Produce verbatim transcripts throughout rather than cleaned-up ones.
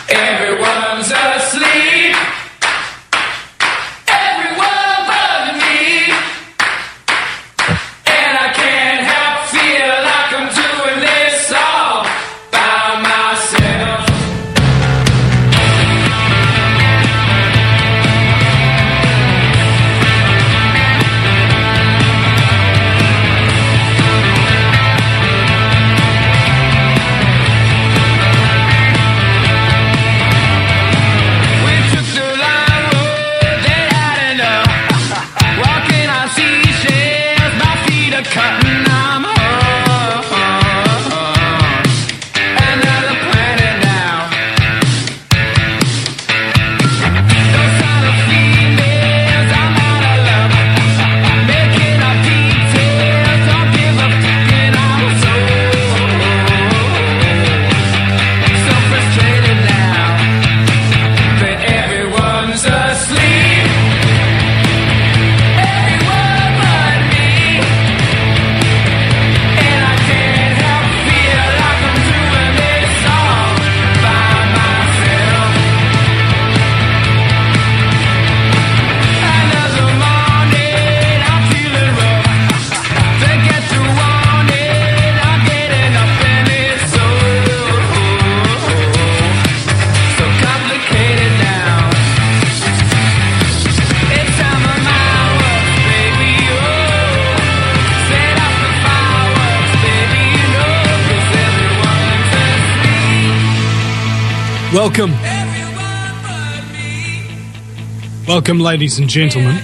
Everyone's asleep. Everyone but me. And I can't help feel like I'm doing this all by myself. Welcome. Welcome, ladies and gentlemen,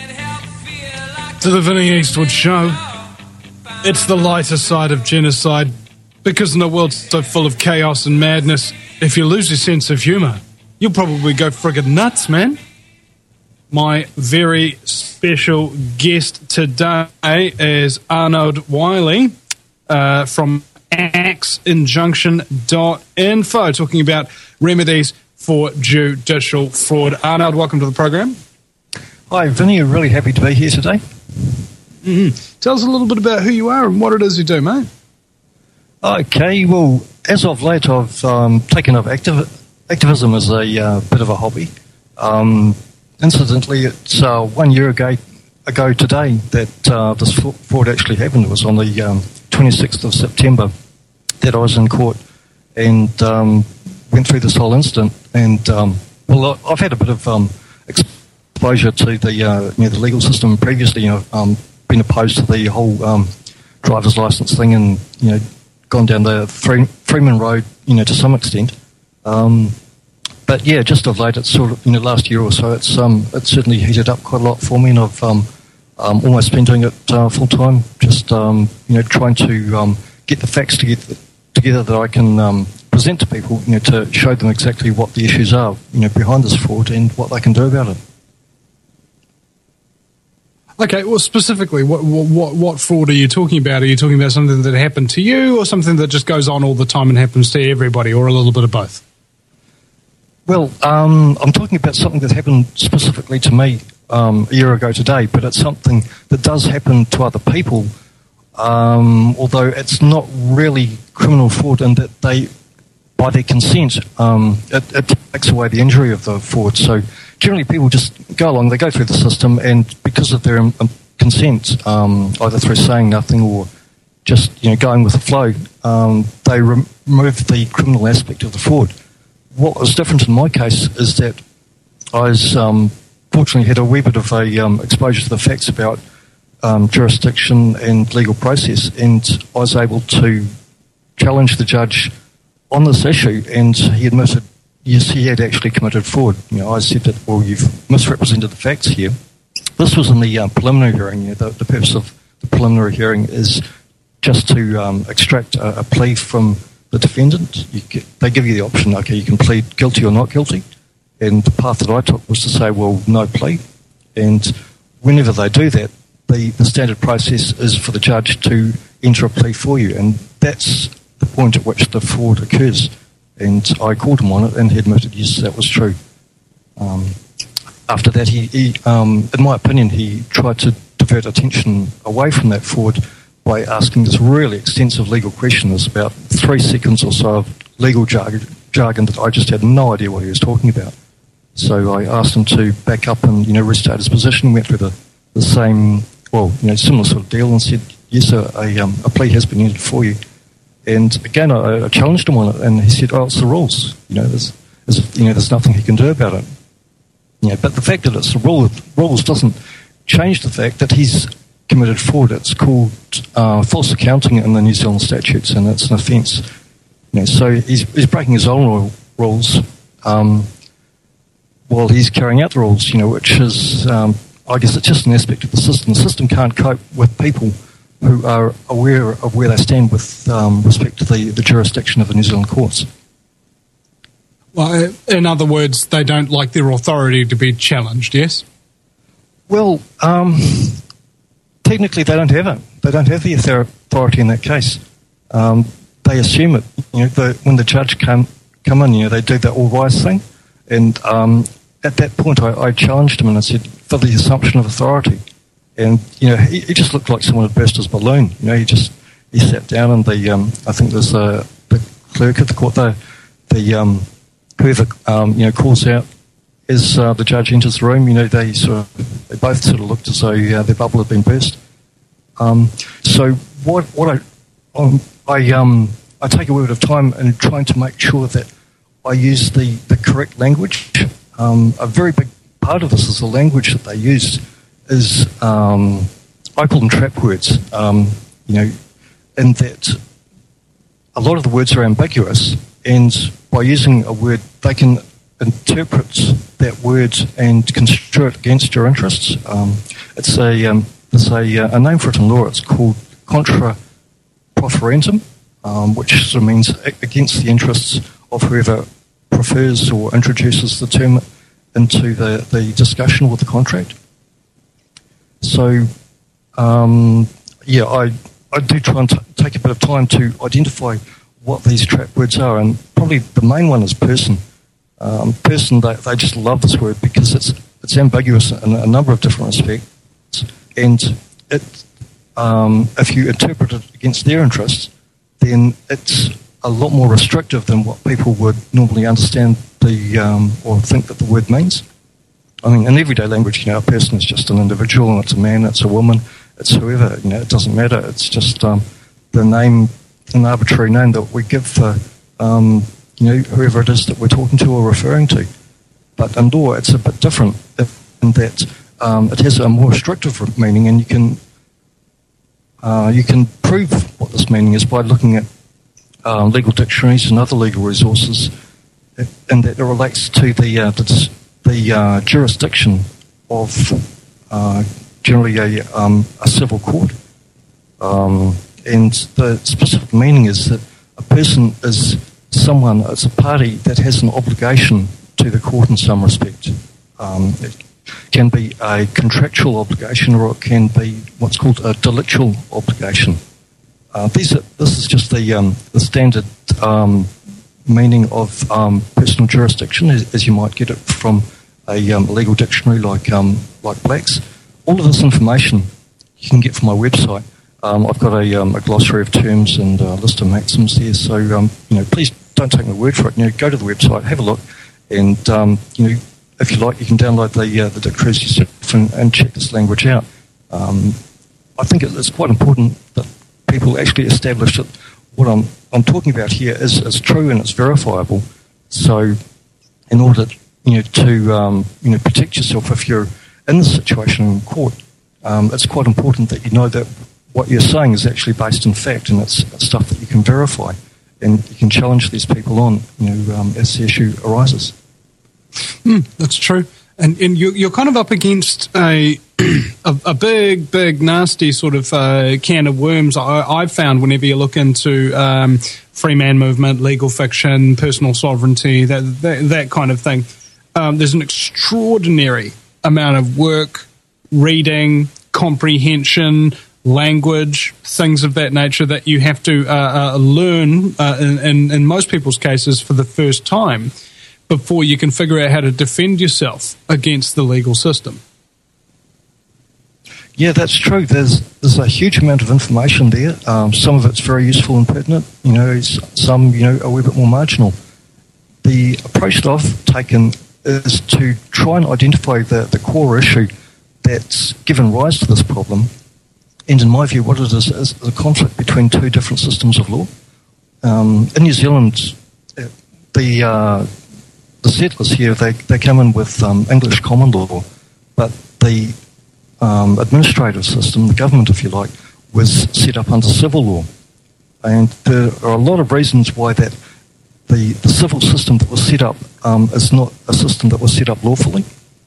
to the Vinnie Eastwood Show. It's the lighter side of genocide, because in a world so full of chaos and madness, if you lose your sense of humour, you'll probably go friggin' nuts, man. My very special guest today is Arnold Wiley uh, from axe injunction dot info, talking about remedies for judicial fraud. Arnold, welcome to the program. Hi, Vinny. I'm really happy to be here today. Mm-hmm. Tell us a little bit about who you are and what it is you do, mate. Okay, well, as of late, I've um, taken up activ- activism as a uh, bit of a hobby. Um, incidentally, it's uh, one year ago, ago today that uh, this fraud actually happened. It was on the um, twenty-sixth of September that I was in court and um, went through this whole incident. And, um, well, I've had a bit of um, exposure to the, uh, you know, the legal system previously. You know, um, been opposed to the whole um, driver's license thing and, you know, gone down the Freeman Road, you know, to some extent. Um, but, yeah, just of late, it's sort of, you know, last year or so, it's um, it's certainly heated up quite a lot for me, and I've um, um, almost been doing it uh, full-time, just, um, you know, trying to um, get the facts together, together that I can um, present to people, you know, to show them exactly what the issues are, you know, behind this fraud and what they can do about it. Okay, well, specifically, what what what fraud are you talking about? Are you talking about something that happened to you, or something that just goes on all the time and happens to everybody, or a little bit of both? Well, um, I'm talking about something that happened specifically to me um, a year ago today, but it's something that does happen to other people, um, although it's not really criminal fraud in that they, by their consent, um, it, it takes away the injury of the fraud. So generally people just go along, they go through the system, and because of their um, consent, um, either through saying nothing or just, you know, going with the flow, um, they rem- remove the criminal aspect of the fraud. What was different in my case is that I was, um, fortunately had a wee bit of a um, exposure to the facts about um, jurisdiction and legal process, and I was able to challenge the judge on this issue, and he admitted, yes, he had actually committed fraud. You know, I said that, well, you've misrepresented the facts here. This was in the uh, preliminary hearing. You know, the, the purpose of the preliminary hearing is just to um, extract a, a plea from the defendant. You get, they give you the option, okay, you can plead guilty or not guilty. And the path that I took was to say, well, no plea. And whenever they do that, the, the standard process is for the judge to enter a plea for you. And that's the point at which the fraud occurs. And I called him on it, and he admitted, yes, that was true. Um, after that, he, he um, in my opinion, he tried to divert attention away from that fraud by asking this really extensive legal question. There's about three seconds or so of legal jargon, jargon that I just had no idea what he was talking about. So I asked him to back up and, you know, restate his position, went through the, the same, well, you know, similar sort of deal and said, yes, sir, a, um, a plea has been entered for you. And again, I, I challenged him on it, and he said, oh, it's the rules. You know, there's, there's, you know, there's nothing he can do about it. You know, but the fact that it's the rule, rules doesn't change the fact that he's committed fraud. It's called uh, false accounting in the New Zealand statutes, and it's an offence. You know, so he's, he's breaking his own rules um, while he's carrying out the rules, you know, which is, um, I guess it's just an aspect of the system. The system can't cope with people who are aware of where they stand with um, respect to the, the jurisdiction of the New Zealand courts. Well, in other words, they don't like their authority to be challenged, yes? Well, um, technically they don't have it. They don't have the authority in that case. Um, they assume it. You know, the, when the judge come, come in, you know, they do the all-wise thing. And um, at that point I, I challenged him and I said, for the assumption of authority. And, you know, he, he just looked like someone had burst his balloon. You know, he just, he sat down and the, um, I think there's a, the clerk at the court, the, the um, whoever, um, you know, calls out as uh, the judge enters the room, you know, they sort of, they both sort of looked as though uh, their bubble had been burst. Um, so what, what I, um, I, um, I take a word of time in trying to make sure that I use the, the correct language. Um, a very big part of this is the language that they use is, um, I call them trap words, um, you know, in that a lot of the words are ambiguous, and by using a word, they can interpret that word and construe it against your interests. Um, it's a um, there's a, uh, a name for it in law. It's called contra proferentum, um, which sort of means against the interests of whoever prefers or introduces the term into the, the discussion or the contract. So, um, yeah, I I do try and t- take a bit of time to identify what these trap words are, and probably the main one is person. Um, person, they, they just love this word because it's it's ambiguous in a number of different aspects, and it um, if you interpret it against their interests, then it's a lot more restrictive than what people would normally understand the um, or think that the word means. I mean, in everyday language, you know, a person is just an individual, and it's a man, it's a woman, it's whoever. You know, it doesn't matter. It's just um, the name, an arbitrary name that we give for um, you know, whoever it is that we're talking to or referring to. But in law, it's a bit different in that um, it has a more restrictive meaning, and you can uh, you can prove what this meaning is by looking at uh, legal dictionaries and other legal resources, and that it relates to the uh, the, the uh, jurisdiction of uh, generally a, um, a civil court. Um, and the specific meaning is that a person is someone, it's a party that has an obligation to the court in some respect. Um, it can be a contractual obligation, or it can be what's called a delictual obligation. Uh, these are, this is just the, um, the standard um, meaning of um, personal jurisdiction, as, as you might get it from a um, legal dictionary like um, like Black's. All of this information you can get from my website. Um, I've got a, um, a glossary of terms and a list of maxims there, so um, you know, please don't take my word for it. You know, go to the website, have a look, and um, you know, if you like, you can download the uh, the dictionaries yourself and, and check this language out. Um, I think it's quite important that people actually establish that what I'm I'm talking about here is, is true and it's verifiable. So, in order, you know, to um, you know, protect yourself if you're in this situation in court, um, it's quite important that you know that what you're saying is actually based in fact, and it's stuff that you can verify, and you can challenge these people on, you know, um, as the issue arises. Mm, that's true, and and you, you're kind of up against a a, a big, big, nasty sort of uh, can of worms. I, I've found whenever you look into um, free man movement, legal fiction, personal sovereignty, that that, that kind of thing. Um, there's an extraordinary amount of work, reading, comprehension, language, things of that nature that you have to uh, uh, learn uh, in, in, in most people's cases for the first time before you can figure out how to defend yourself against the legal system. Yeah, that's true. There's there's a huge amount of information there. Um, some of it's very useful and pertinent. You know, some, you know, are a wee bit more marginal. the approach that I've taken is to try and identify the, the core issue that's given rise to this problem. And in my view, what it is is a conflict between two different systems of law. Um, in New Zealand, the uh, the settlers here, they, they come in with um, English common law, but the um, administrative system, the government, if you like, was set up under civil law. And there are a lot of reasons why that the, the civil system that was set up um, is not a system that was set up lawfully.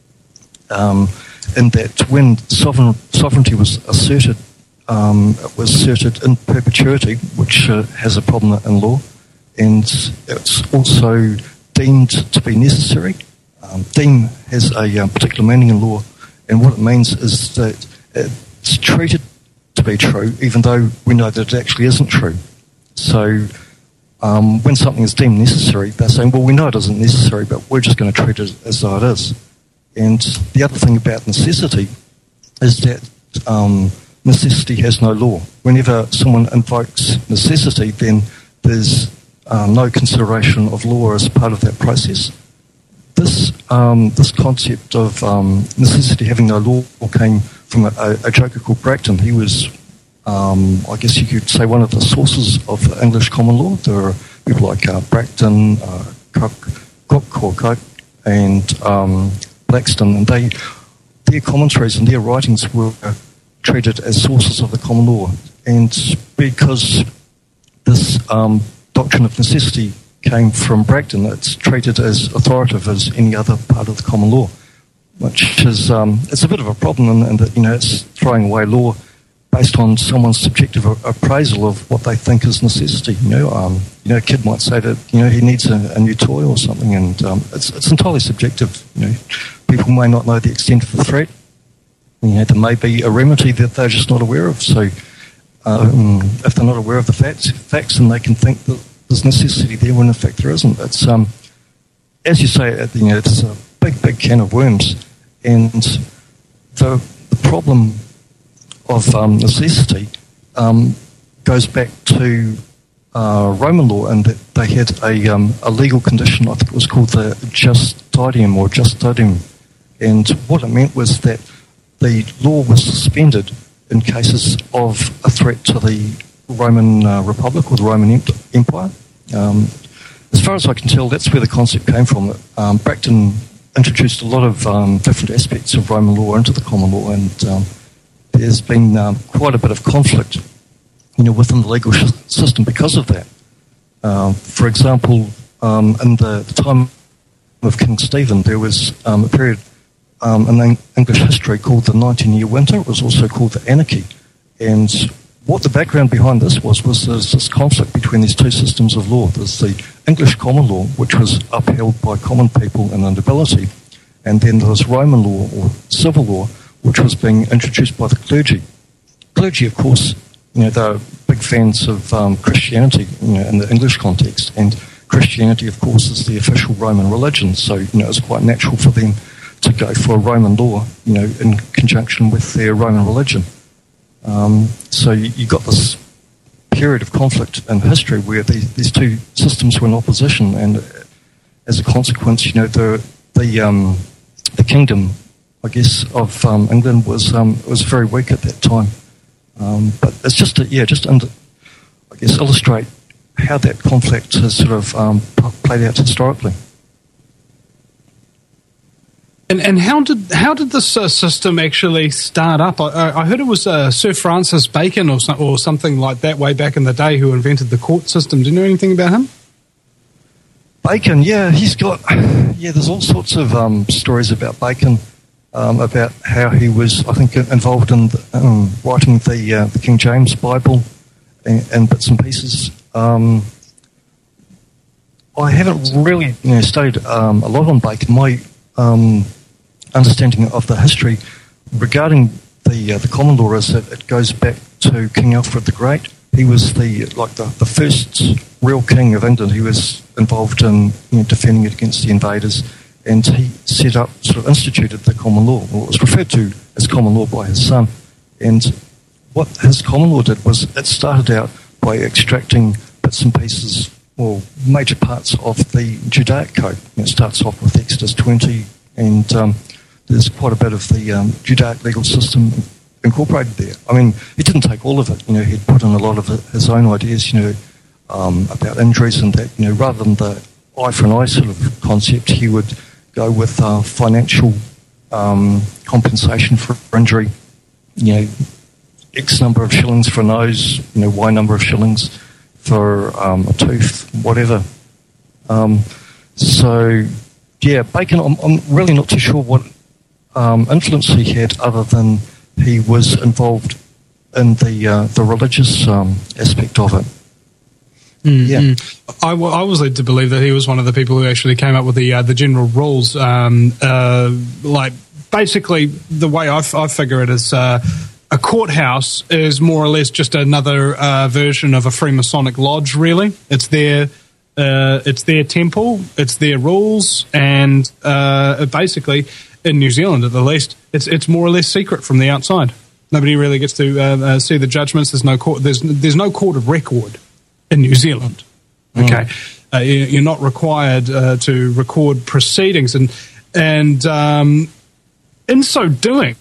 Um, in that when sovereign, sovereignty was asserted, um, it was asserted in perpetuity, which uh, has a problem in law, and it's also deemed to be necessary. Um, deem has a um, particular meaning in law, and what it means is that it's treated to be true, even though we know that it actually isn't true. So um, when something is deemed necessary, they're saying, well, we know it isn't necessary, but we're just going to treat it as though it is. And the other thing about necessity is that um, necessity has no law. Whenever someone invokes necessity, then there's uh, no consideration of law as part of that process. This um, this concept of um, necessity having no law came from a, a joker called Bracton. He was, um, I guess you could say, one of the sources of the English common law. There are people like uh, Bracton, uh, Cook, Cook, or Cook, and um, Blackstone, and they, their commentaries and their writings were treated as sources of the common law. And because this um, doctrine of necessity came from Bracton, it's treated as authoritative as any other part of the common law, which is um, it's a bit of a problem in, in that, you know, it's throwing away law based on someone's subjective appraisal of what they think is necessity. You know, um, you know, a kid might say that, you know, he needs a, a new toy or something, and um, it's it's entirely subjective. You know, people may not know the extent of the threat. You know, there may be a remedy that they're just not aware of. So, um, if they're not aware of the facts, facts, then they can think that there's necessity there when in fact there isn't. It's um, as you say, you know, it's a big, big can of worms, and the, the problem of um, necessity um, goes back to uh, Roman law, and that they had a, um, a legal condition. I think it was called the justitium or justitium, and what it meant was that the law was suspended in cases of a threat to the Roman uh, Republic or the Roman Empire. Um, as far as I can tell, that's where the concept came from. Um, Bracton introduced a lot of um, different aspects of Roman law into the common law, and um, there's been um, quite a bit of conflict, you know, within the legal sh- system because of that. Uh, for example, um, in the, the time of King Stephen, there was um, a period um, in English history called the nineteen-year winter. It was also called the Anarchy, and what the background behind this was, was there's this conflict between these two systems of law. There's the English common law, which was upheld by common people and the nobility, and then there's Roman law or civil law, which was being introduced by the clergy. Clergy, of course, you know, they're big fans of um, Christianity, you know, in the English context, and Christianity, of course, is the official Roman religion, so, you know, it's quite natural for them to go for Roman law, you know, in conjunction with their Roman religion. Um, so you, you got this period of conflict in history where these, these two systems were in opposition, and as a consequence, you know, the the um, the kingdom, I guess, of um, England was um, was very weak at that time. Um, but it's just to, yeah, just under, I guess, illustrate how that conflict has sort of um, played out historically. And and how did how did this uh, system actually start up? I, I heard it was uh, Sir Francis Bacon or some, or something like that way back in the day who invented the court system. Do you know anything about him? Bacon, yeah, he's got yeah. There's all sorts of um, stories about Bacon, um, about how he was, I think, involved in the, um, writing the uh, the King James Bible and, and bits and pieces. Um, I haven't really, you know, studied um, a lot on Bacon. My um, understanding of the history regarding the uh, the common law is that it goes back to King Alfred the Great. He was the like the, the first real king of England. He was involved in, you know, defending it against the invaders, and he set up, sort of instituted the common law. Well, it was referred to as common law by his son. And what his common law did was it started out by extracting bits and pieces well, major parts of the Judaic Code. It starts off with Exodus twenty, and um, there's quite a bit of the um, Judaic legal system incorporated there. I mean, he didn't take all of it. You know, he'd put in a lot of his own ideas, you know, um, about injuries and that. You know, rather than the eye for an eye sort of concept, he would go with uh, financial um, compensation for injury. You know, X number of shillings for a nose, you know, Y number of shillings for um, a tooth, whatever. Um, so, yeah, Bacon, I'm, I'm really not too sure what um, influence he had other than he was involved in the uh, the religious um, aspect of it. Mm-hmm. Yeah, I, w- I was led to believe that he was one of the people who actually came up with the uh, the general rules. Um, uh, like, basically, the way I, f- I figure it is uh, a courthouse is more or less just another uh, version of a Freemasonic lodge. Really, it's their uh, it's their temple, it's their rules, and uh, basically, in New Zealand at the least, it's it's more or less secret from the outside. Nobody really gets to uh, uh, see the judgments. There's no court. There's there's no court of record in New Zealand. Okay, mm. uh, you're not required uh, to record proceedings, and and um, in so doing,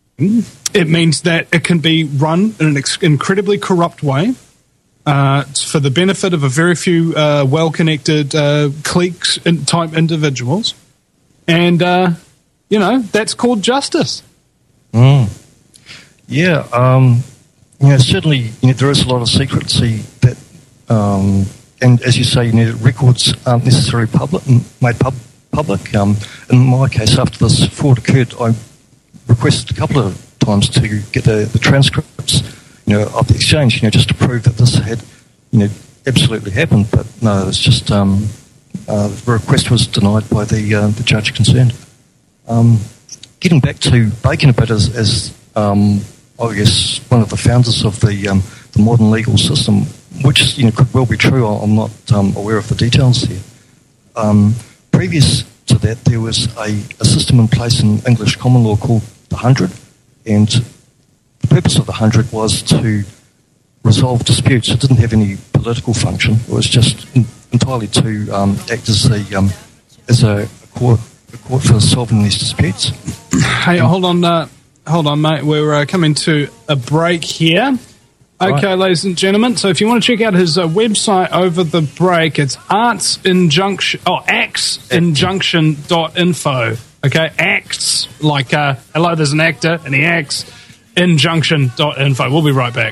it means that it can be run in an ex- incredibly corrupt way uh, for the benefit of a very few uh, well-connected uh, cliques and type individuals, and uh, you know that's called justice. Mm. Yeah, um, you know, certainly you know, there is a lot of secrecy that. Um, and as you say, you know, records aren't necessarily public, made pub, public. Um, in my case, after this fraud occurred, I requested a couple of times to get the, the transcripts, you know, of the exchange, you know, just to prove that this had, you know, absolutely happened. But no, it's just um, uh, the request was denied by the uh, the judge concerned. Um, getting back to Bacon a bit as, as um, I guess one of the founders of the um, the modern legal system. Which you know could well be true. I'm not um, aware of the details here. Um, previous to that, there was a, a system in place in English common law called the Hundred, and the purpose of the Hundred was to resolve disputes. It didn't have any political function. It was just in, entirely to um, act as a um, as a, a court a court for solving these disputes. Hey, hold on, uh, hold on, mate. We're uh, coming to a break here. Okay, right. Ladies and gentlemen, so if you want to check out his uh, website over the break, it's arts injunction, oh, axe injunction dot info. Okay, acts, like, uh, hello, there's an actor, and he acts, injunction dot info. We'll be right back.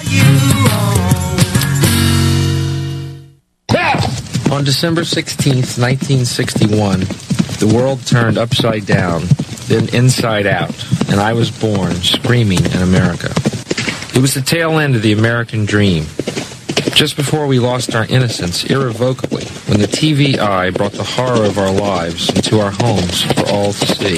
On December sixteenth, nineteen sixty-one, the world turned upside down, then inside out, and I was born screaming in America. It was the tail end of the American dream. Just before we lost our innocence irrevocably, when the T V eye brought the horror of our lives into our homes for all to see.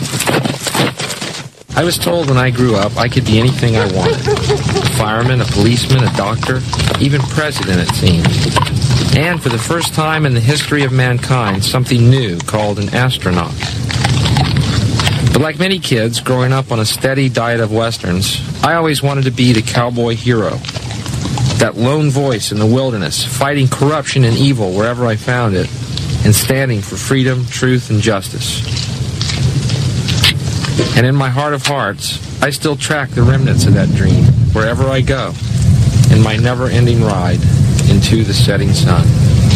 I was told when I grew up I could be anything I wanted. A fireman, a policeman, a doctor, even president, it seemed. And for the first time in the history of mankind, something new called an astronaut. But like many kids growing up on a steady diet of Westerns, I always wanted to be the cowboy hero. That lone voice in the wilderness, fighting corruption and evil wherever I found it, and standing for freedom, truth, and justice. And in my heart of hearts, I still track the remnants of that dream wherever I go, in my never-ending ride into the setting sun.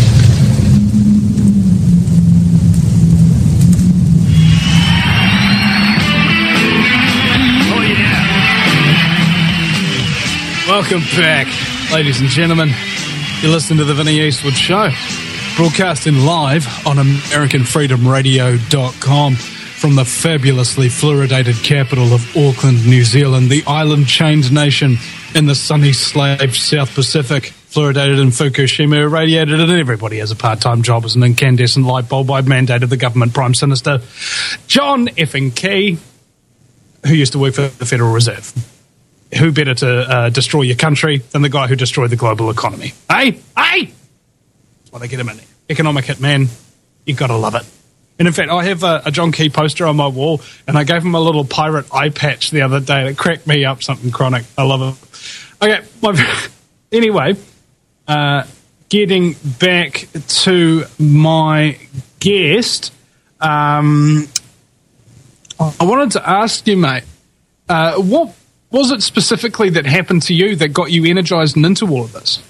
Welcome back, ladies and gentlemen. You're listening to the Vinnie Eastwood Show, broadcasting live on American Freedom Radio dot com from the fabulously fluoridated capital of Auckland, New Zealand, the island-chained nation in the sunny slave South Pacific, fluoridated in Fukushima, irradiated, and everybody has a part-time job as an incandescent light bulb. I've mandated the government Prime Minister, John effing Key, who used to work for the Federal Reserve. Who better to uh, destroy your country than the guy who destroyed the global economy? Hey, hey! That's why they get him in there. Economic hitman. You gotta love it. And in fact, I have a, a John Key poster on my wall, and I gave him a little pirate eye patch the other day. It cracked me up something chronic. I love it. Okay, my, anyway, uh, getting back to my guest, um, I wanted to ask you, mate, uh, what was it specifically that happened to you that got you energised and into all of this?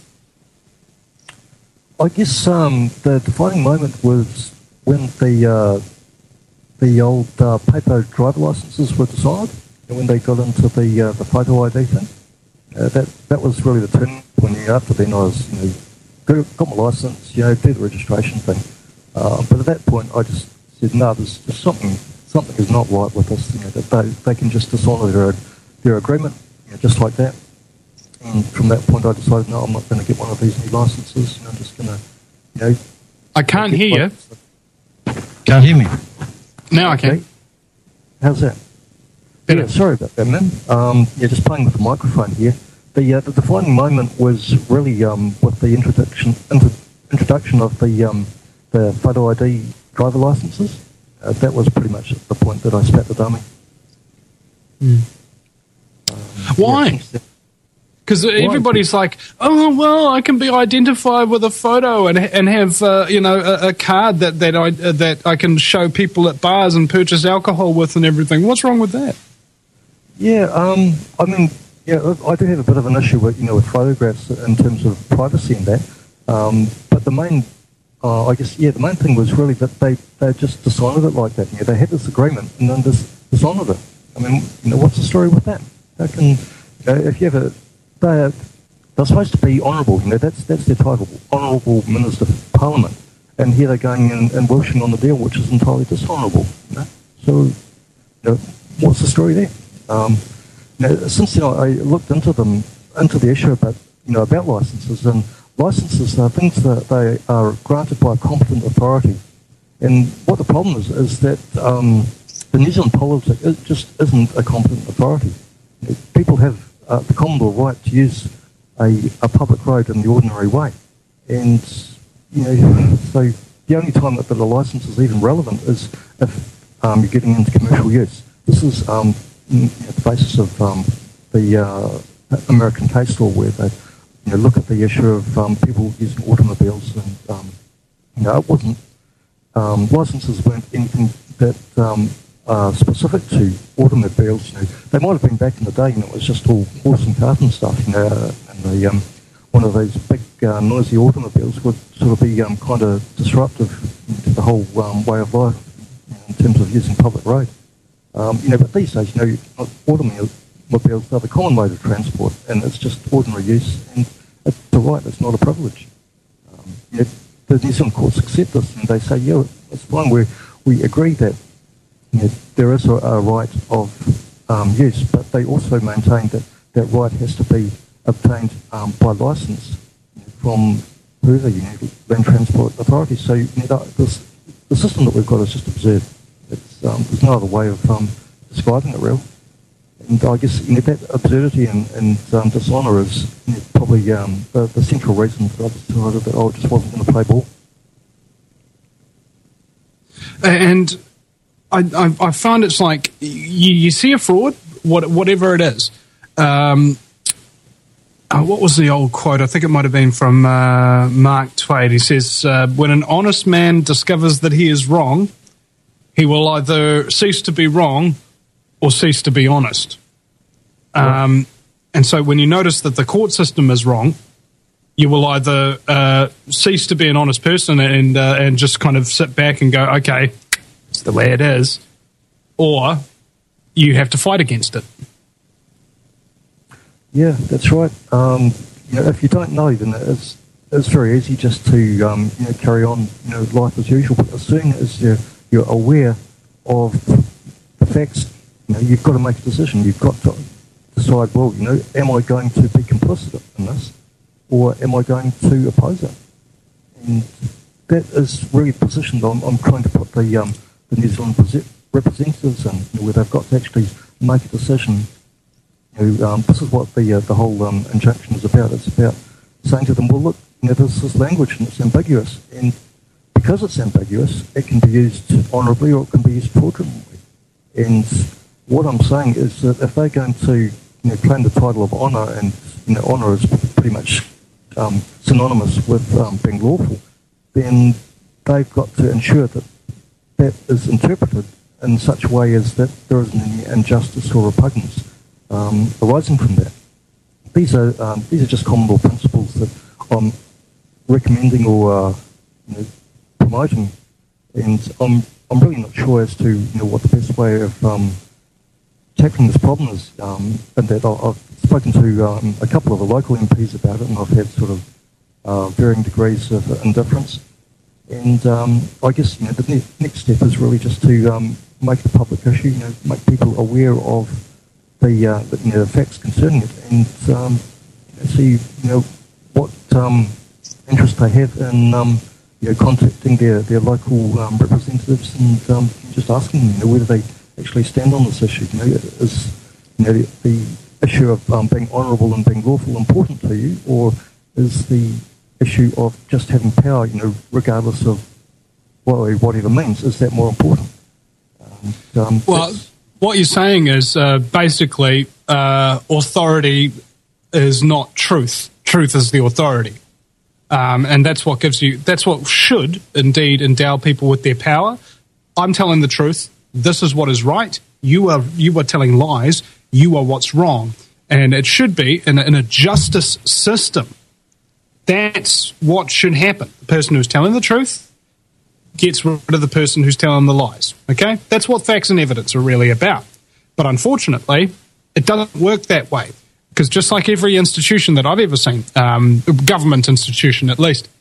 I guess um, the defining moment was when the uh, the old uh, paper driver licences were decided, and when they got into the uh, the photo I D thing. Uh, that that was really the turning point. After then, I was you know got, got my licence, you know, did the registration thing. Uh, but at that point, I just said, no, there's just something something is not right with this. You know, that they they can just dishonour their their agreement, you know, just like that. And from that point, I decided, no, I'm not going to get one of these new licences. You know, I'm just going to, you know. I can't hear you. Can't hear me. Now I can. Okay. How's that? Better. Yeah, sorry about that, man. Um, yeah, just playing with the microphone here. The uh, the defining moment was really um, with the introduction intro, introduction of the um, the photo I D driver licences. Uh, that was pretty much the point that I spat the dummy. Mm. Um, Why? Yeah, Because everybody's like, oh well, I can be identified with a photo and and have uh, you know a, a card that that I uh, that I can show people at bars and purchase alcohol with and everything. What's wrong with that? Yeah, um, I mean, yeah, I do have a bit of an issue with you know with photographs in terms of privacy and that. Um, but the main, uh, I guess, yeah, the main thing was really that they they just dishonoured it like that. You know, they had this agreement and then just dishonoured it. I mean, you know, what's the story with that? How can you know, if you have a They're, they're supposed to be honourable, you know, that's that's their title, Honourable Minister of Parliament. And here they're going and, and welshing on the deal, which is entirely dishonourable. You know? So, you know, what's the story there? Um, you know, since you know, I looked into them, into the issue about, you know, about licences, and licences are things that they are granted by a competent authority. And what the problem is, is that um, the New Zealand politics, it just isn't a competent authority. You know, people have Uh, the common law right to use a, a public road in the ordinary way. And, you know, so the only time that the licence is even relevant is if um, you're getting into commercial use. This is um, at the basis of um, the uh, American case law where they you know, look at the issue of um, people using automobiles and, um, you know, it wasn't, um, licences weren't anything that um, Uh, specific to automobiles. You know, they might have been back in the day, you know, it was just all horse and cart and stuff, you know, and the, um, one of those big uh, noisy automobiles would sort of be um, kind of disruptive to the whole um, way of life you know, in terms of using public road. Um, you know, but these days, you know, automobiles are the common mode of transport, and it's just ordinary use, and it's a right, it's not a privilege. Um, you know, the New Zealand courts accept this, and they say, yeah, it's fine, we we agree that you know, there is a, a right of um, use, but they also maintain that that right has to be obtained um, by licence from whoever, you know, Land Transport Authority. So you know, this, the system that we've got is just absurd. It's, um, there's no other way of um, describing it, real. And I guess you know, that absurdity and, and um, dishonour is you know, probably um, the, the central reason that I decided that I just wasn't going to play ball. And I, I, I find it's like you, you see a fraud, what, whatever it is. Um, oh, what was the old quote? I think it might have been from uh, Mark Twain. He says, uh, when an honest man discovers that he is wrong, he will either cease to be wrong or cease to be honest. Um, and so when you notice that the court system is wrong, you will either uh, cease to be an honest person and uh, and just kind of sit back and go, okay, it's the way it is, or you have to fight against it. Yeah, that's right. Um, you know, if you don't know, then it's it's very easy just to um, you know carry on you know life as usual. But as soon as you're you're aware of the facts, you know you've got to make a decision. You've got to decide. Well, you know, am I going to be complicit in this, or am I going to oppose it? And that is really the position that I'm, I'm trying to put the um, the New Zealand representatives in, you know, where they've got to actually make a decision. You know, um, this is what the uh, the whole um, injunction is about. It's about saying to them, well, look, you know, there's this language and it's ambiguous, and because it's ambiguous, it can be used honourably or it can be used fraudulently. And what I'm saying is that if they're going to you know, claim the title of honour, and you know, honour is pretty much um, synonymous with um, being lawful, then they've got to ensure that that is interpreted in such a way as that there isn't any injustice or repugnance um, arising from that. These are um, these are just common law principles that I'm recommending or uh, you know, promoting, and I'm I'm really not sure as to you know what the best way of um, tackling this problem is. Um, and that I've spoken to um, a couple of the local M Ps about it, and I've had sort of uh, varying degrees of indifference. And um, I guess you know the ne- next step is really just to um, make it a public issue. You know, make people aware of the, uh, the you know the facts concerning it, and um, see you know what um, interest they have in um, you know contacting their their local um, representatives and um, just asking them you know whether they actually stand on this issue. You know, is you know the, the issue of um, being honourable and being lawful important to you, or is the issue of just having power, you know, regardless of what whatever means, is that more important? Um, um, well, what you're saying is uh, basically uh, authority is not truth. Truth is the authority, um, and that's what gives you. That's what should indeed endow people with their power. I'm telling the truth. This is what is right. You are you are telling lies. You are what's wrong, and it should be in a, in a justice system. That's what should happen. The person who's telling the truth gets rid of the person who's telling the lies. Okay? That's what facts and evidence are really about. But unfortunately, it doesn't work that way. Because just like every institution that I've ever seen, um, government institution at least,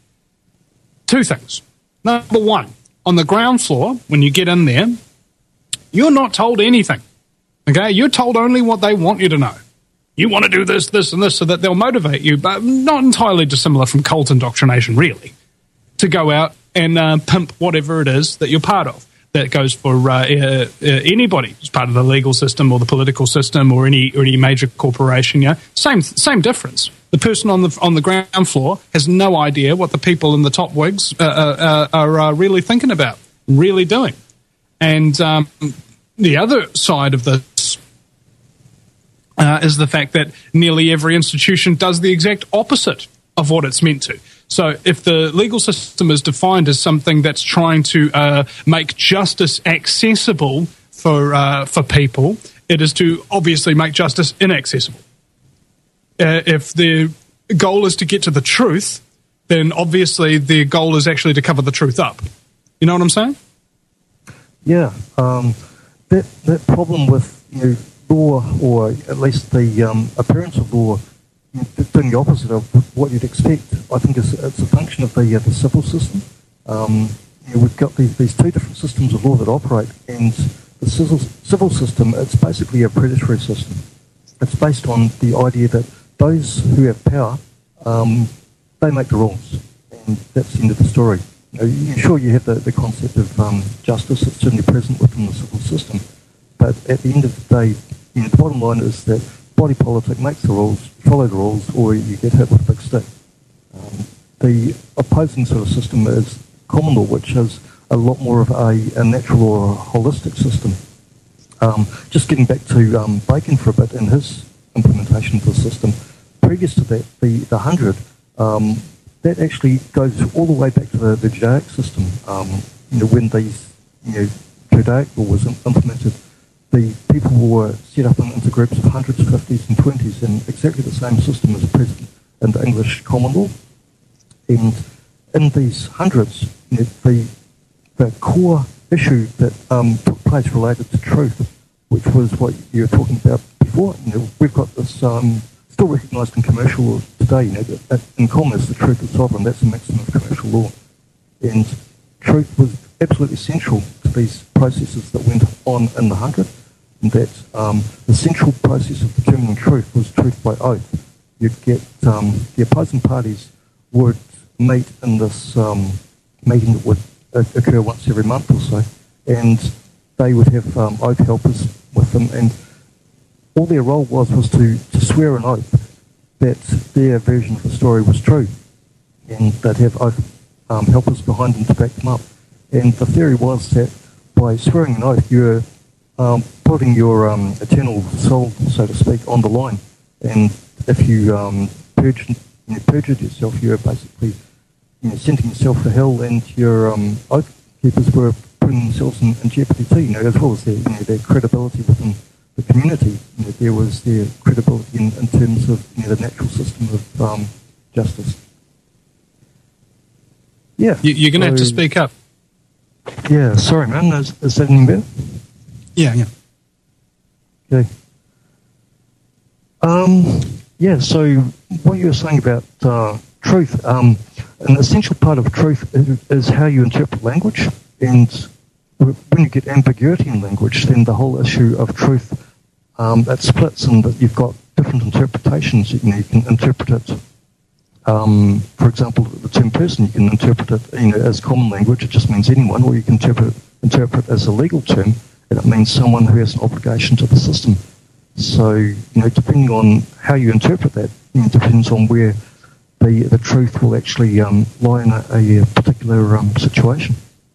two things. Number one, on the ground floor, when you get in there, you're not told anything. Okay? You're told only what they want you to know. You want to do this, this, and this so that they'll motivate you, but not entirely dissimilar from cult indoctrination, really, to go out and uh, pimp whatever it is that you're part of. That goes for uh, uh, uh, anybody who's part of the legal system or the political system or any or any major corporation. Yeah, same same difference. The person on the on the ground floor has no idea what the people in the top wigs uh, uh, are uh, really thinking about, really doing. And um, the other side of this Uh, is the fact that nearly every institution does the exact opposite of what it's meant to. So if the legal system is defined as something that's trying to uh, make justice accessible for uh, for people, it is to obviously make justice inaccessible. Uh, if the goal is to get to the truth, then obviously the goal is actually to cover the truth up. You know what I'm saying? Yeah. Um, that that problem with you know, law, or at least the um, appearance of law, doing the opposite of what you'd expect, I think is it's a function of the uh, the civil system. Um, you know, we've got these, these two different systems of law that operate, and the civil, civil system, it's basically a predatory system. It's based on the idea that those who have power, um, they make the rules, and that's the end of the story. You know, sure, you have the, the concept of um, justice that's certainly present within the civil system, but at the end of the day, you know, the bottom line is that body politic makes the rules, follow the rules, or you get hit with a big stick. Um, the opposing sort of system is common law, which is a lot more of a, a natural or a holistic system. Um, just getting back to um, Bacon for a bit and his implementation of the system, previous to that, the, the hundred, um, that actually goes all the way back to the, the Judaic system. Um, you know, when these you know, Judaic law was implemented, the people were set up in, into groups of hundreds, fifties and twenties in exactly the same system as present in the English common law. And in these hundreds, you know, the, the core issue that um, took place related to truth, which was what you were talking about before. You know, we've got this um, still recognised in commercial law today, you know, that, that in commerce the truth is sovereign, that's a maximum of commercial law. And truth was absolutely central to these processes that went on in the hundred, and that um, the central process of determining truth was truth by oath. You'd get um, the opposing parties would meet in this um, meeting that would uh, occur once every month or so, and they would have um, oath helpers with them, and all their role was was to, to swear an oath that their version of the story was true, and they'd have oath um, helpers behind them to back them up. And the theory was that by swearing an oath, you're um, putting your um, eternal soul, so to speak, on the line. And if you um, purge you know, perjured yourself, you're basically, you know, sending yourself to hell, and your um, oath keepers were putting themselves in, in jeopardy too, you know, as well as their, you know, their credibility within the community. You know, there was their credibility in, in terms of, you know, the natural system of um, justice. Yeah. You, you're going to so, have to speak up. Yeah, sorry, man. Is, is that any better? Yeah, yeah. Okay. Um, yeah, so what you were saying about uh, truth, um, an essential part of truth is, is how you interpret language, and when you get ambiguity in language, then the whole issue of truth, um, it splits, and that you've got different interpretations. You know, you can interpret it, um, for example, the term person, you can interpret it, you know, as common language, it just means anyone, or you can interpret interpret as a legal term, and it means someone who has an obligation to the system. So, you know, depending on how you interpret that, you know, depends on where the the truth will actually um, lie in a, a particular um, situation.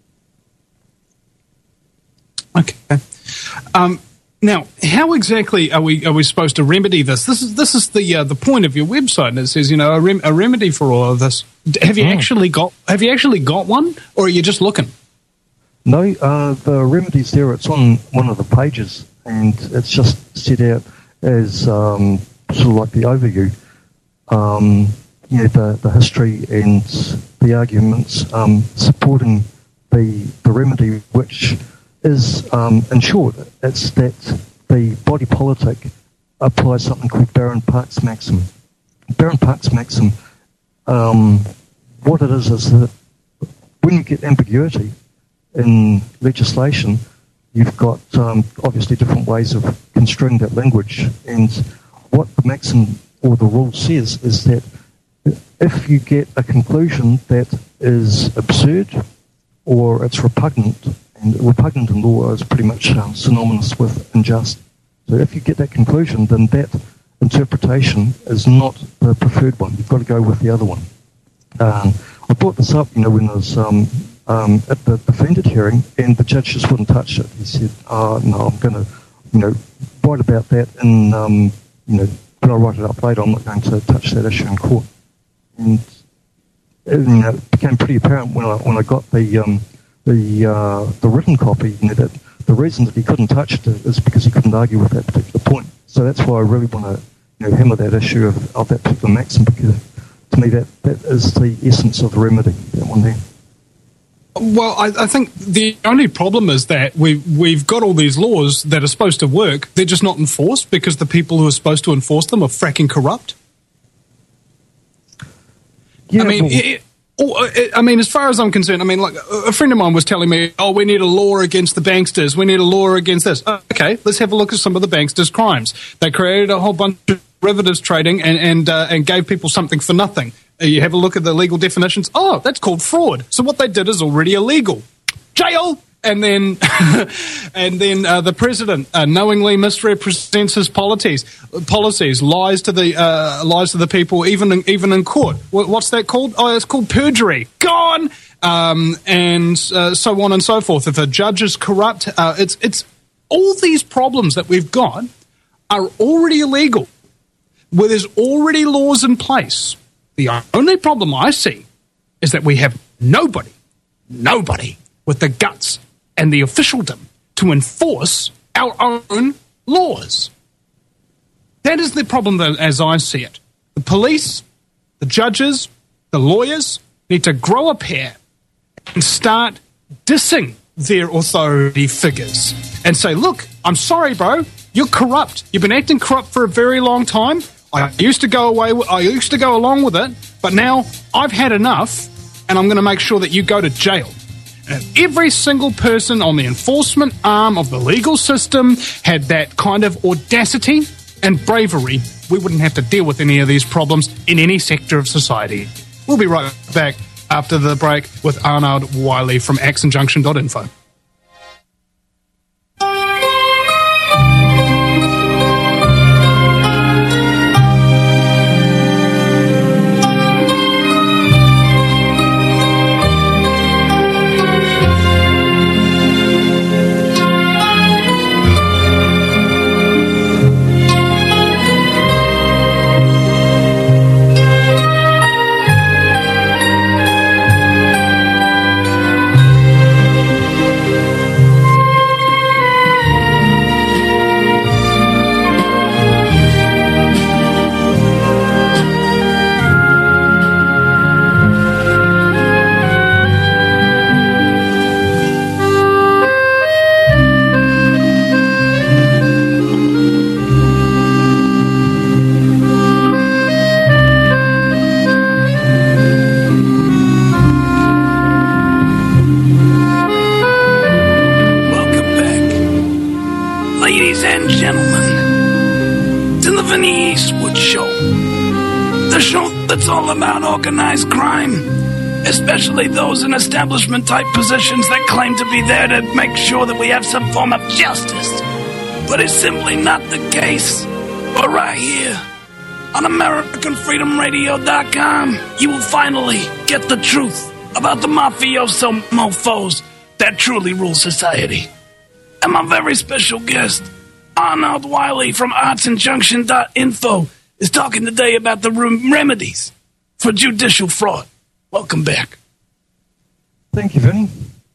Okay. Um, now, how exactly are we are we supposed to remedy this? This is this is the uh, the point of your website, and it says, you know, a, rem- a remedy for all of this. Have you oh. actually got Have you actually got one, or are you just looking? No, uh, the remedy's there. It's on one of the pages, and it's just set out as um, sort of like the overview. Um, you know, the the history and the arguments um, supporting the the remedy, which is, um, in short, it's that the body politic applies something called Baron-Parkes maxim. Baron-Parkes maxim, um, what it is is that when you get ambiguity in legislation, you've got um, obviously different ways of construing that language, and what the maxim or the rule says is that if you get a conclusion that is absurd or it's repugnant, and repugnant in law is pretty much um, synonymous with unjust. So if you get that conclusion, then that interpretation is not the preferred one. You've got to go with the other one. Um, I brought this up, you know, when I was um, um, at the defendant hearing, and the judge just wouldn't touch it. He said, "Oh no, I'm going to, you know, write about that, and um, you know, when I write it up later, I'm not going to touch that issue in court." And it, you know, it became pretty apparent when I when I got the um, the uh, the written copy, you know, that the reason that he couldn't touch it is because he couldn't argue with that particular point. So that's why I really want to, you know, hammer that issue of, of that particular maxim, because to me that, that is the essence of the remedy, that one there. Well, I, I think the only problem is that we, we've got all these laws that are supposed to work, they're just not enforced because the people who are supposed to enforce them are fracking corrupt. Yeah, I mean, well, it, it, I mean, as far as I'm concerned, I mean, like a friend of mine was telling me, oh, we need a law against the banksters, we need a law against this. Okay, let's have a look at some of the banksters' crimes. They created a whole bunch of derivatives trading and and, uh, and gave people something for nothing. You have a look at the legal definitions. Oh, that's called fraud. So what they did is already illegal. Jail! And then, and then uh, the president uh, knowingly misrepresents his policies, policies, lies to the uh, lies to the people, even in, even in court. What's that called? Oh, it's called perjury. Gone, um, and uh, so on and so forth. If a judge is corrupt, uh, it's it's all these problems that we've got are already illegal, where there's already laws in place. The only problem I see is that we have nobody, nobody with the guts and the officialdom to enforce our own laws. That is the problem, though, as I see it. The police, the judges, the lawyers need to grow a pair and start dissing their authority figures and say, look, I'm sorry, bro, you're corrupt. You've been acting corrupt for a very long time. I used to go away. I used to go along with it, but now I've had enough, and I'm going to make sure that you go to jail. And if every single person on the enforcement arm of the legal system had that kind of audacity and bravery, we wouldn't have to deal with any of these problems in any sector of society. We'll be right back after the break with Arnold Wiley from action junction dot info. that's all about organized crime, especially those in establishment-type positions that claim to be there to make sure that we have some form of justice. But it's simply not the case. But right here, on American Freedom Radio dot com, you will finally get the truth about the mafioso mofos that truly rule society. And my very special guest, Arnold Wiley from arts injunction dot info, is talking today about the remedies for judicial fraud. Welcome back. Thank you, Vinny.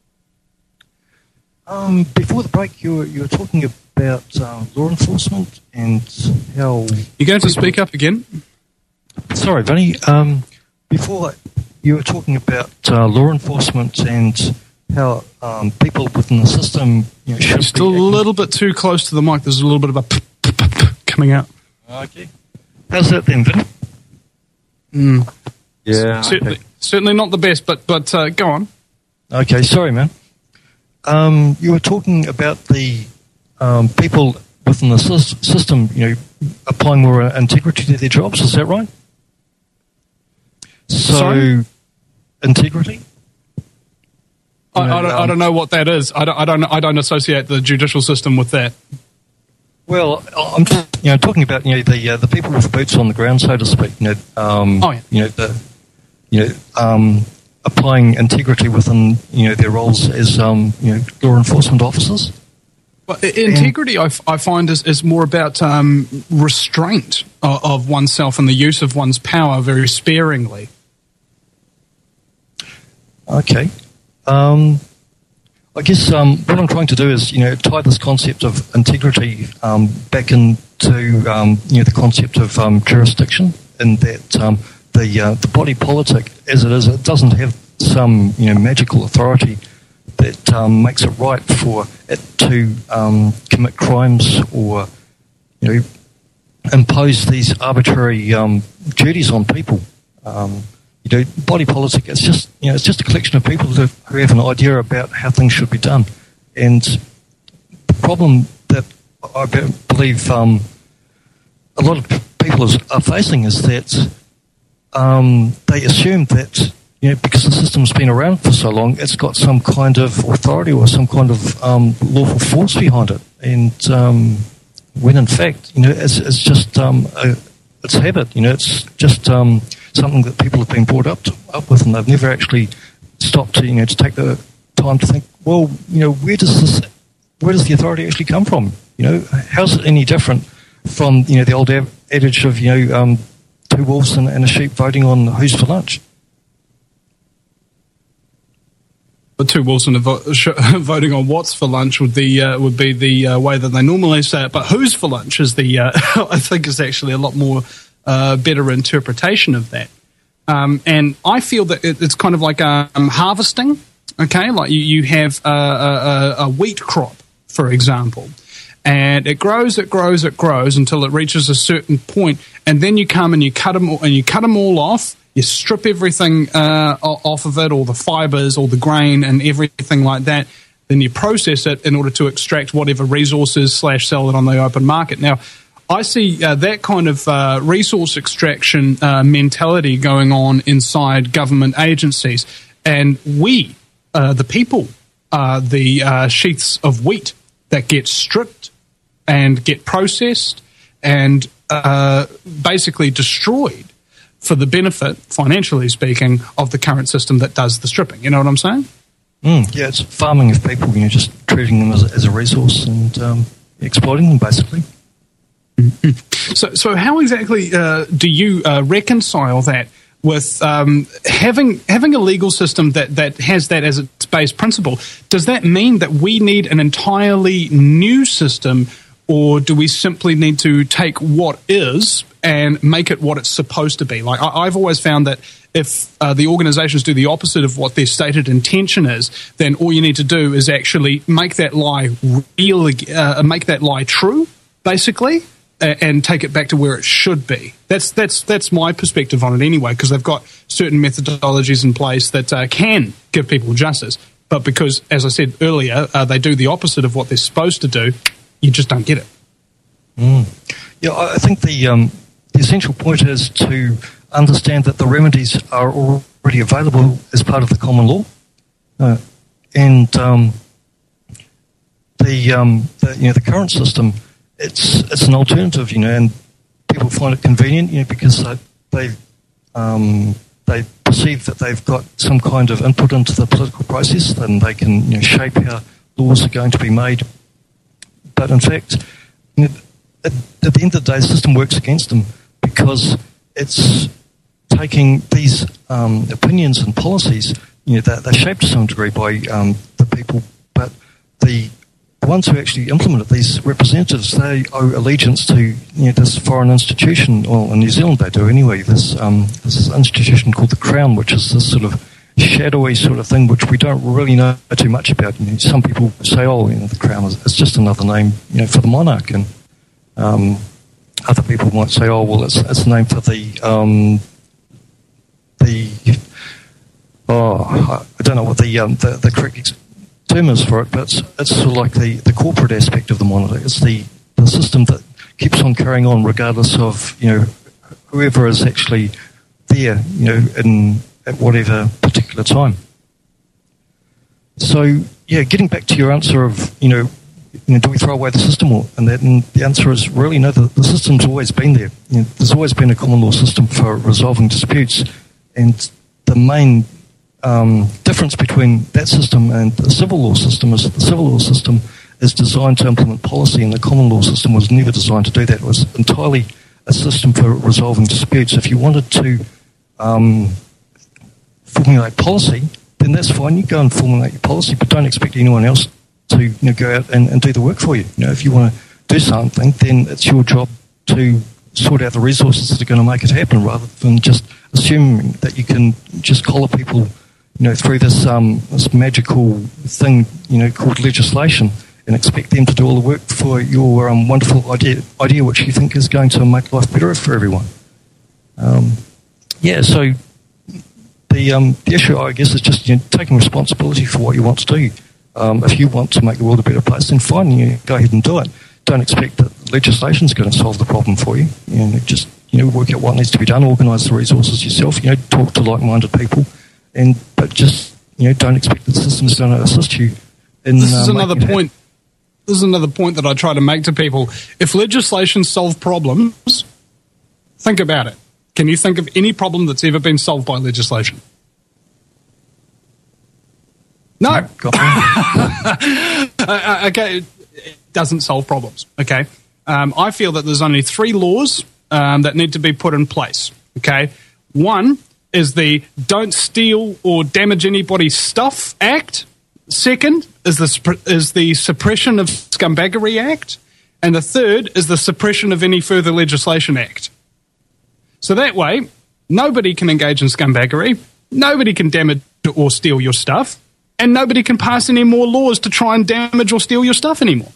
Um, before the break, you were, you were talking about uh, law enforcement and how... You're going to speak up again? Sorry, Vinny. Um, before you were talking about uh, law enforcement and how um, people within the system you know, should You're still be a little bit too close to the mic. There's a little bit of a p- p- p- p- coming out. Okay. How's that then, Vinny? Mm. Yeah. Certainly, okay. certainly not the best, but but uh, go on. Okay, sorry, man. Um, you were talking about the um, people within the sy- system, you know, applying more integrity to their jobs. Is that right? So, Sorry? integrity. I, You know, I, don't, um, I don't know what that is. I don't, I don't. I don't associate the judicial system with that. Well, I'm just, you know talking about you know the uh, the people with boots on the ground, so to speak. You know, um, Oh, yeah. you know the you know um, applying integrity within you know their roles as um, you know law enforcement officers. Well, i- integrity, I, f- I find, is, is more about um, restraint of, of oneself and the use of one's power very sparingly. Okay. Um, I guess um, what I'm trying to do is, you know, tie this concept of integrity um, back into, um, you know, the concept of um, jurisdiction, in that um, the uh, the body politic, as it is, it doesn't have some, you know, magical authority that um, makes it right for it to um, commit crimes or, you know, impose these arbitrary um, duties on people. Um, You know, body politic, it's just, you know, it's just a collection of people who, who have an idea about how things should be done. And the problem that I be- believe um, a lot of people is, are facing is that um, they assume that, you know, because the system's been around for so long, it's got some kind of authority or some kind of um, lawful force behind it. And um, when in fact, you know, it's, it's just um, a, it's habit, you know, it's just... Um, something that people have been brought up to, up with, and they've never actually stopped to you know to take the time to think, well, you know, where does this, where does the authority actually come from? You know, how's it any different from you know the old adage of you know um, two wolves and, and a sheep voting on who's for lunch? The two Wilson are vo- sh- voting on what's for lunch would be uh, would be the uh, way that they normally say it, but who's for lunch is the uh, I think is actually a lot more uh, better interpretation of that. Um, and I feel that it, it's kind of like um, harvesting. Okay, like you, you have a, a, a wheat crop, for example, and it grows, it grows, it grows until it reaches a certain point, and then you come and you cut them all, and you cut them all off. You strip everything uh, off of it, all the fibers, all the grain, and everything like that. Then you process it in order to extract whatever resources slash sell it on the open market. Now, I see uh, that kind of uh, resource extraction uh, mentality going on inside government agencies, and we, uh, the people, are the uh, sheaths of wheat that get stripped and get processed and uh, basically destroyed for the benefit, financially speaking, of the current system that does the stripping. You know what I'm saying? Mm, yeah, it's farming of people, you know, just treating them as, as a resource and um, exploiting them, basically. Mm-hmm. So, so how exactly uh, do you uh, reconcile that with um, having having a legal system that, that has that as its base principle? Does that mean that we need an entirely new system, or do we simply need to take what is and make it what it's supposed to be? Like I, I've always found that if uh, the organizations do the opposite of what their stated intention is, then all you need to do is actually make that lie real, uh, make that lie true, basically, uh, and take it back to where it should be. That's that's that's my perspective on it anyway, because they've got certain methodologies in place that uh, can give people justice, but because, as I said earlier, uh, they do the opposite of what they're supposed to do, you just don't get it. Mm. Yeah, I think the um, the essential point is to understand that the remedies are already available as part of the common law. Uh, and um, the, um, the you know the current system, it's it's an alternative, you know, and people find it convenient, you know, because they they, um, they perceive that they've got some kind of input into the political process, and they can, you know, shape how laws are going to be made. But in fact, you know, at, at the end of the day, the system works against them because it's taking these um, opinions and policies, you know, they're, they're shaped to some degree by um, the people, but the ones who actually implement it, these representatives, they owe allegiance to, you know, this foreign institution. Well, in New Zealand they do anyway. This um, this institution called the Crown, which is this sort of shadowy sort of thing which we don't really know too much about. You know, some people say, oh, you know, the Crown is it's just another name, you know, for the monarch, and um, other people might say, oh, well, it's it's named for the um, the oh, I don't know what the um, the, the correct term is for it, but it's, it's sort of like the, the corporate aspect of the monitor. It's the, the system that keeps on carrying on regardless of, you know, whoever is actually there, you know, in at whatever particular time. So, yeah, getting back to your answer of, you know, you know, do we throw away the system or and that? And the answer is really no. The, the system's always been there. You know, there's always been a common law system for resolving disputes, and the main Um, difference between that system and the civil law system is that the civil law system is designed to implement policy, and the common law system was never designed to do that. It was entirely a system for resolving disputes. If you wanted to um, formulate policy, then that's fine. You go and formulate your policy, but don't expect anyone else to, you know, go out and, and do the work for you. You know, if you want to do something, then it's your job to sort out the resources that are going to make it happen, rather than just assuming that you can just collar people, you know, through this um, this magical thing, you know, called legislation, and expect them to do all the work for your um, wonderful idea, idea which you think is going to make life better for everyone. Um, yeah, so the um, the issue, I guess, is just, you know, taking responsibility for what you want to do. Um, if you want to make the world a better place, then fine, you go ahead and do it. Don't expect that legislation is going to solve the problem for you. You know, just, you know, work out what needs to be done, organise the resources yourself. You know, talk to like-minded people. And but just, you know, don't expect that the system is going to assist you. In, this is uh, another point. This is another point that I try to make to people. If legislation solved problems, think about it. Can you think of any problem that's ever been solved by legislation? No. uh, okay, it doesn't solve problems. Okay, um, I feel that there's only three laws um, that need to be put in place. Okay, one is the Don't Steal or Damage Anybody's Stuff Act. Second is the, is the Suppression of Scumbaggery Act. And the third is the Suppression of Any Further Legislation Act. So that way, nobody can engage in scumbaggery, nobody can damage or steal your stuff, and nobody can pass any more laws to try and damage or steal your stuff anymore.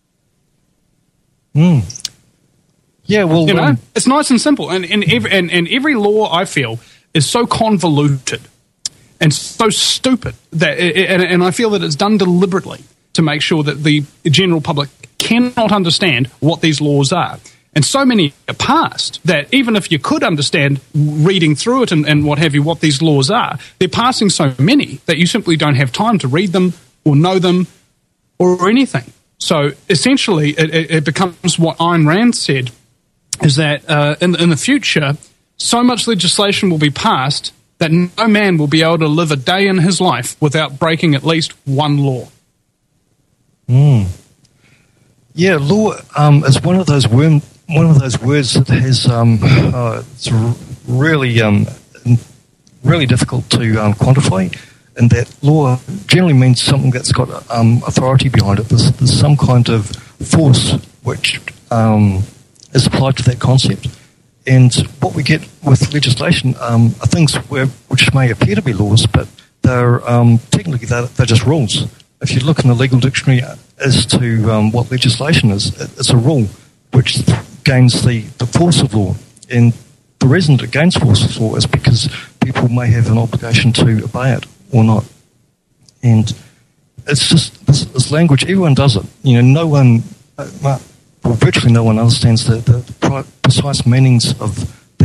Hmm. Yeah, well... You know, um, it's nice and simple. And, and, every, and, and every law, I feel, is so convoluted and so stupid that, it, and, and I feel that it's done deliberately to make sure that the general public cannot understand what these laws are. And so many are passed that even if you could understand reading through it and, and what have you, what these laws are, they're passing so many that you simply don't have time to read them or know them or anything. So essentially, it, it, it becomes what Ayn Rand said, is that uh, in, in the future, so much legislation will be passed that no man will be able to live a day in his life without breaking at least one law. Mm. Yeah, law um, is one of those worm, one of those words that has um, uh, it's really um, really difficult to um, quantify, and that law generally means something that's got um, authority behind it. There's, there's some kind of force which um, is applied to that concept. And what we get with legislation um, are things where, which may appear to be laws, but they're um, technically they're, they're just rules. If you look in the legal dictionary as to um, what legislation is, it's a rule which gains the, the force of law. And the reason that it gains force of law is because people may have an obligation to obey it or not. And it's just this, this language, everyone does it. You know, no one... Uh, well, virtually no one understands the, the precise meanings of the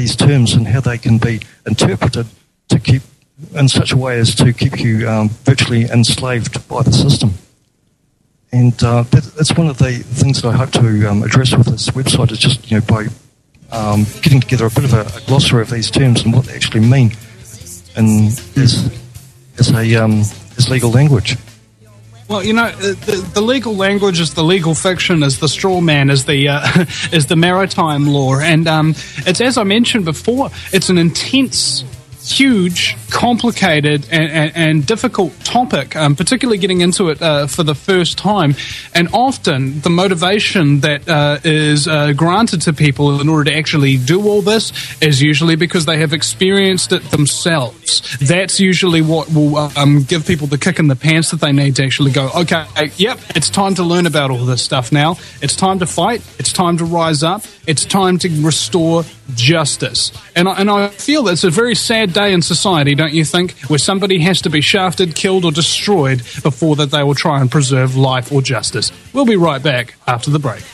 these terms and how they can be interpreted to keep in such a way as to keep you um, virtually enslaved by the system. And uh, that, that's one of the things that I hope to um, address with this website, is just, you know, by um, getting together a bit of a, a glossary of these terms and what they actually mean and as, as, a, um, as legal language. Well, you know, the, the legal language is the legal fiction, is the straw man, is the uh, is the maritime law, and um, it's, as I mentioned before, it's an intense, huge, complicated, and, and, and difficult topic, um, particularly getting into it uh, for the first time. And often the motivation that uh, is uh, granted to people in order to actually do all this is usually because they have experienced it themselves. That's usually what will um, give people the kick in the pants that they need to actually go, okay, yep, it's time to learn about all this stuff now. It's time to fight. It's time to rise up. It's time to restore justice. And I, and I feel that's a very sad day in society, don't you think, where somebody has to be shafted, killed, or destroyed before that they will try and preserve life or justice. We'll be right back after the break.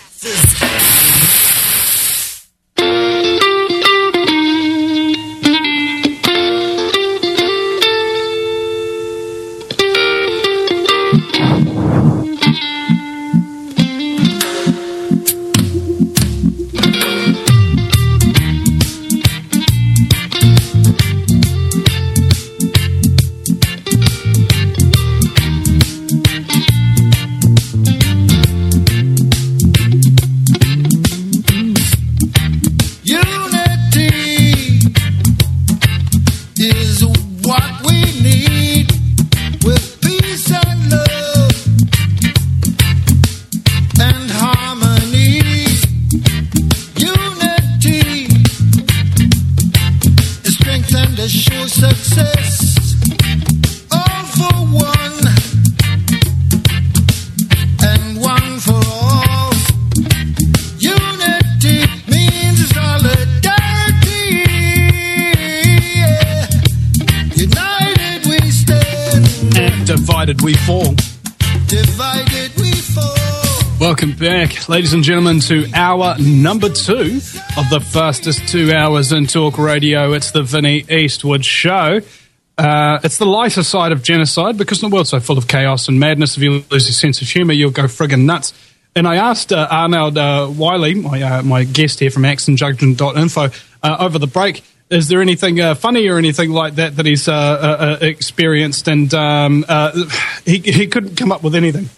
We fall. Divided we fall. Welcome back, ladies and gentlemen, to hour number two of the fastest two hours in talk radio. It's the Vinnie Eastwood Show. Uh, it's the lighter side of genocide, because in a world so full of chaos and madness, if you lose your sense of humour, you'll go friggin' nuts. And I asked uh, Arnold uh, Wiley, my, uh, my guest here from accent junction dot info, uh, over the break, is there anything uh, funny or anything like that that he's uh, uh, experienced? And um, uh, he, he couldn't come up with anything,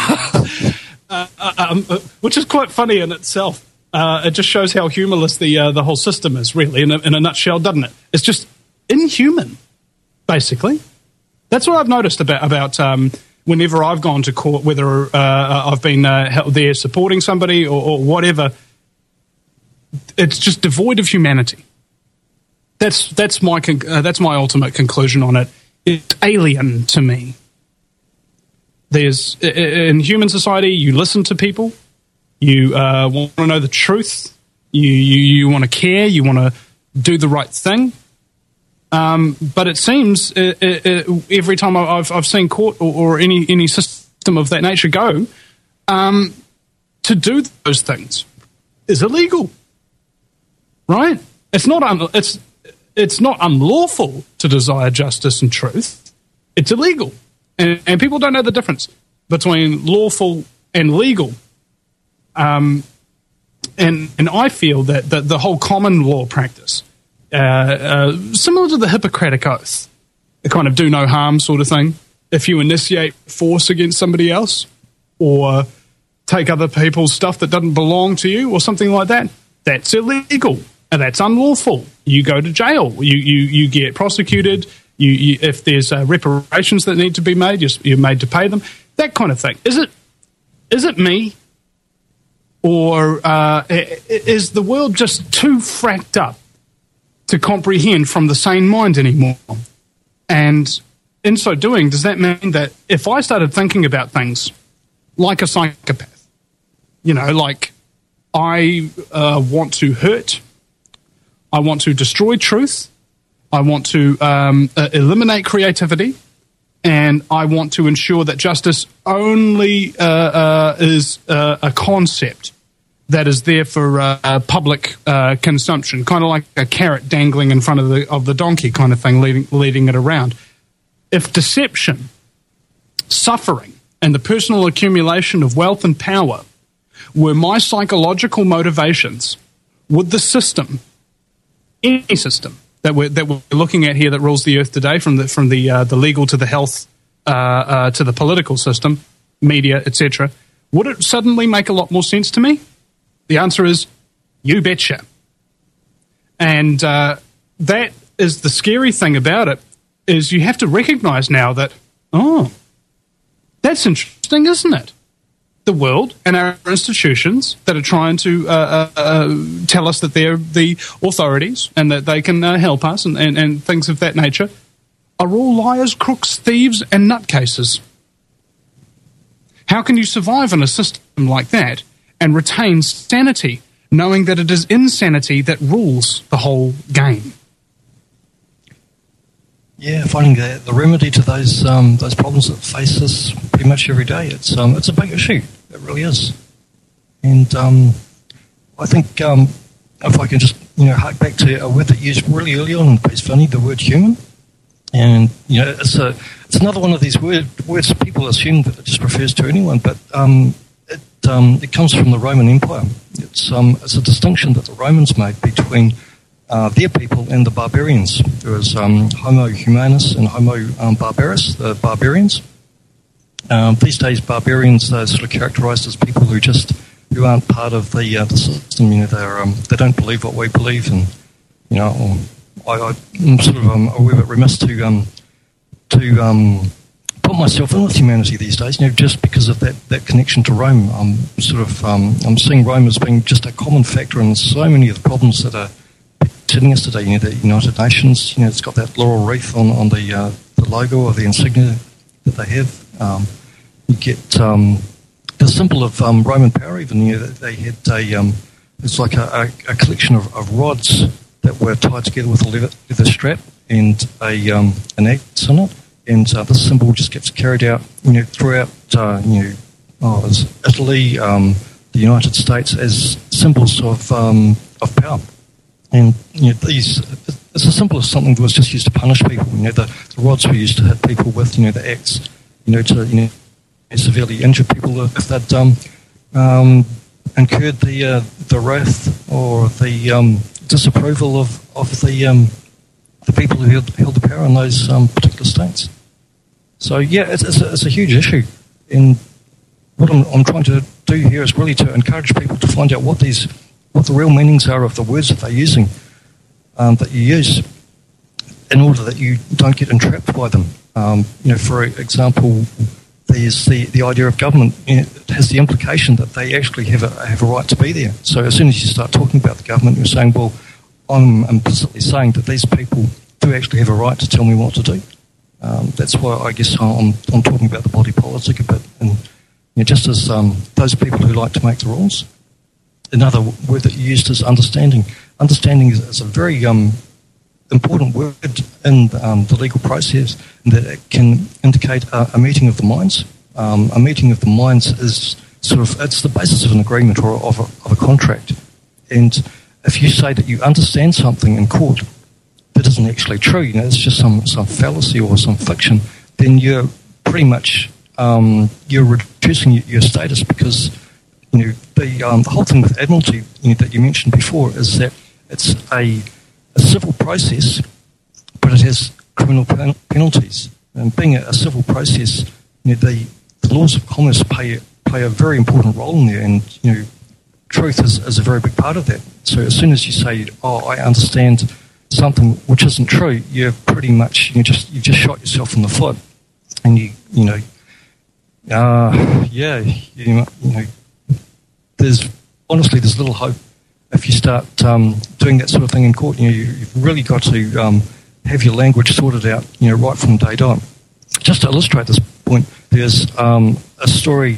uh, um, which is quite funny in itself. Uh, it just shows how humorless the uh, the whole system is, really, in a, in a nutshell, doesn't it? It's just inhuman, basically. That's what I've noticed about about um, whenever I've gone to court, whether uh, I've been uh, there supporting somebody or, or whatever. It's just devoid of humanity. That's that's my con- uh, that's my ultimate conclusion on it. It's alien to me. There's in human society, you listen to people, you uh, want to know the truth, you you, you want to care, you want to do the right thing. Um, but it seems uh, uh, every time I've I've seen court or, or any any system of that nature go, um, to do those things is illegal, right? It's not un- it's. It's not unlawful to desire justice and truth. It's illegal. And, and people don't know the difference between lawful and legal. Um, and and I feel that, that the whole common law practice, uh, uh, similar to the Hippocratic Oath, the kind of do no harm sort of thing, if you initiate force against somebody else or take other people's stuff that doesn't belong to you or something like that, that's illegal. And that's unlawful. You go to jail. You you, you get prosecuted. You, you if there's uh, reparations that need to be made, you're, you're made to pay them. That kind of thing. Is it is it me, or uh, is the world just too fracked up to comprehend from the sane mind anymore? And in so doing, does that mean that if I started thinking about things like a psychopath, you know, like I uh, want to hurt, I want to destroy truth, I want to um, uh, eliminate creativity, and I want to ensure that justice only uh, uh, is uh, a concept, that is there for uh, uh, public uh, consumption, kind of like a carrot dangling in front of the of the donkey kind of thing, leading leading it around. If deception, suffering, and the personal accumulation of wealth and power were my psychological motivations, would the system, any system that we're that we're looking at here that rules the earth today, from the from the uh, the legal to the health uh, uh, to the political system, media, et cetera, would it suddenly make a lot more sense to me? The answer is, you betcha. And uh, that is the scary thing about it, is you have to recognize now that, oh, that's interesting, isn't it? The world and our institutions that are trying to uh, uh, uh, tell us that they're the authorities and that they can uh, help us and, and, and things of that nature are all liars, crooks, thieves, and nutcases. How can you survive in a system like that and retain sanity, knowing that it is insanity that rules the whole game? Yeah, finding the, the remedy to those um, those problems that face us pretty much every day. It's um, it's a big issue. It really is. And um, I think um, if I can just you know hark back to a word that you used really early on in the piece, Vinny, the word human. And you know, it's a it's another one of these word, words that people assume that it just refers to anyone, but um, it um, it comes from the Roman Empire. It's um it's a distinction that the Romans made between Uh, their people and the barbarians. There was um, Homo humanus and Homo um, barbarus, the barbarians. Um, these days, barbarians are sort of characterised as people who just who aren't part of the uh, the system. You know, they um, they don't believe what we believe, and you know, I, I'm sort of um, a wee bit remiss to um, to um, put myself in with humanity these days. You know, just because of that, that connection to Rome, I'm sort of um, I'm seeing Rome as being just a common factor in so many of the problems that are hitting us today. You know, the United Nations, you know, it's got that laurel wreath on, on the uh, the logo or the insignia that they have. Um, you get um, the symbol of um, Roman power even. You know, they had a, um, it's like a, a, a collection of, of rods that were tied together with a leather, leather strap and a um, an axe in it. And uh, this symbol just gets carried out, you know, throughout, uh, you know, oh, it's Italy, um, the United States as symbols of um, of power. And you know, these, it's as simple as something that was just used to punish people. You know, the, the rods were used to hit people with, you know, the axe, you know, to you know severely injure people if they'd um, um, incurred the uh, the wrath or the um, disapproval of of the um, the people who held, held the power in those um, particular states. So yeah, it's, it's, a, it's a huge issue. And what I'm, I'm trying to do here is really to encourage people to find out what these what the real meanings are of the words that they're using, um, that you use, in order that you don't get entrapped by them. Um, you know, for example, there's the, the idea of government. You know, it has the implication that they actually have a, have a right to be there. So as soon as you start talking about the government, you're saying, well, I'm implicitly saying that these people do actually have a right to tell me what to do. Um, that's why I guess I'm, I'm talking about the body politic a bit. And you know, just as um, those people who like to make the rules. Another word that you used is understanding. Understanding is, is a very um, important word in um, the legal process, in that it can indicate a, a meeting of the minds. Um, a meeting of the minds is sort of, it's the basis of an agreement or of a, of a contract. And if you say that you understand something in court that isn't actually true, you know, it's just some, some fallacy or some fiction, then you're pretty much, um, you're reducing your, your status, because You know, the, um, the whole thing with Admiralty, you know, that you mentioned before, is that it's a, a civil process, but it has criminal pen- penalties. And being a, a civil process, you know, the, the laws of commerce play play a very important role in there, and you know, truth is, is a very big part of that. So as soon as you say, "Oh, I understand something," which isn't true, you're pretty much you just you just shot yourself in the foot, and you you know, uh, yeah, you know. You know There's honestly, there's little hope if you start um, doing that sort of thing in court. You know, you, you've really got to um, have your language sorted out, you know, right from day dot. Just to illustrate this point, there's um, a story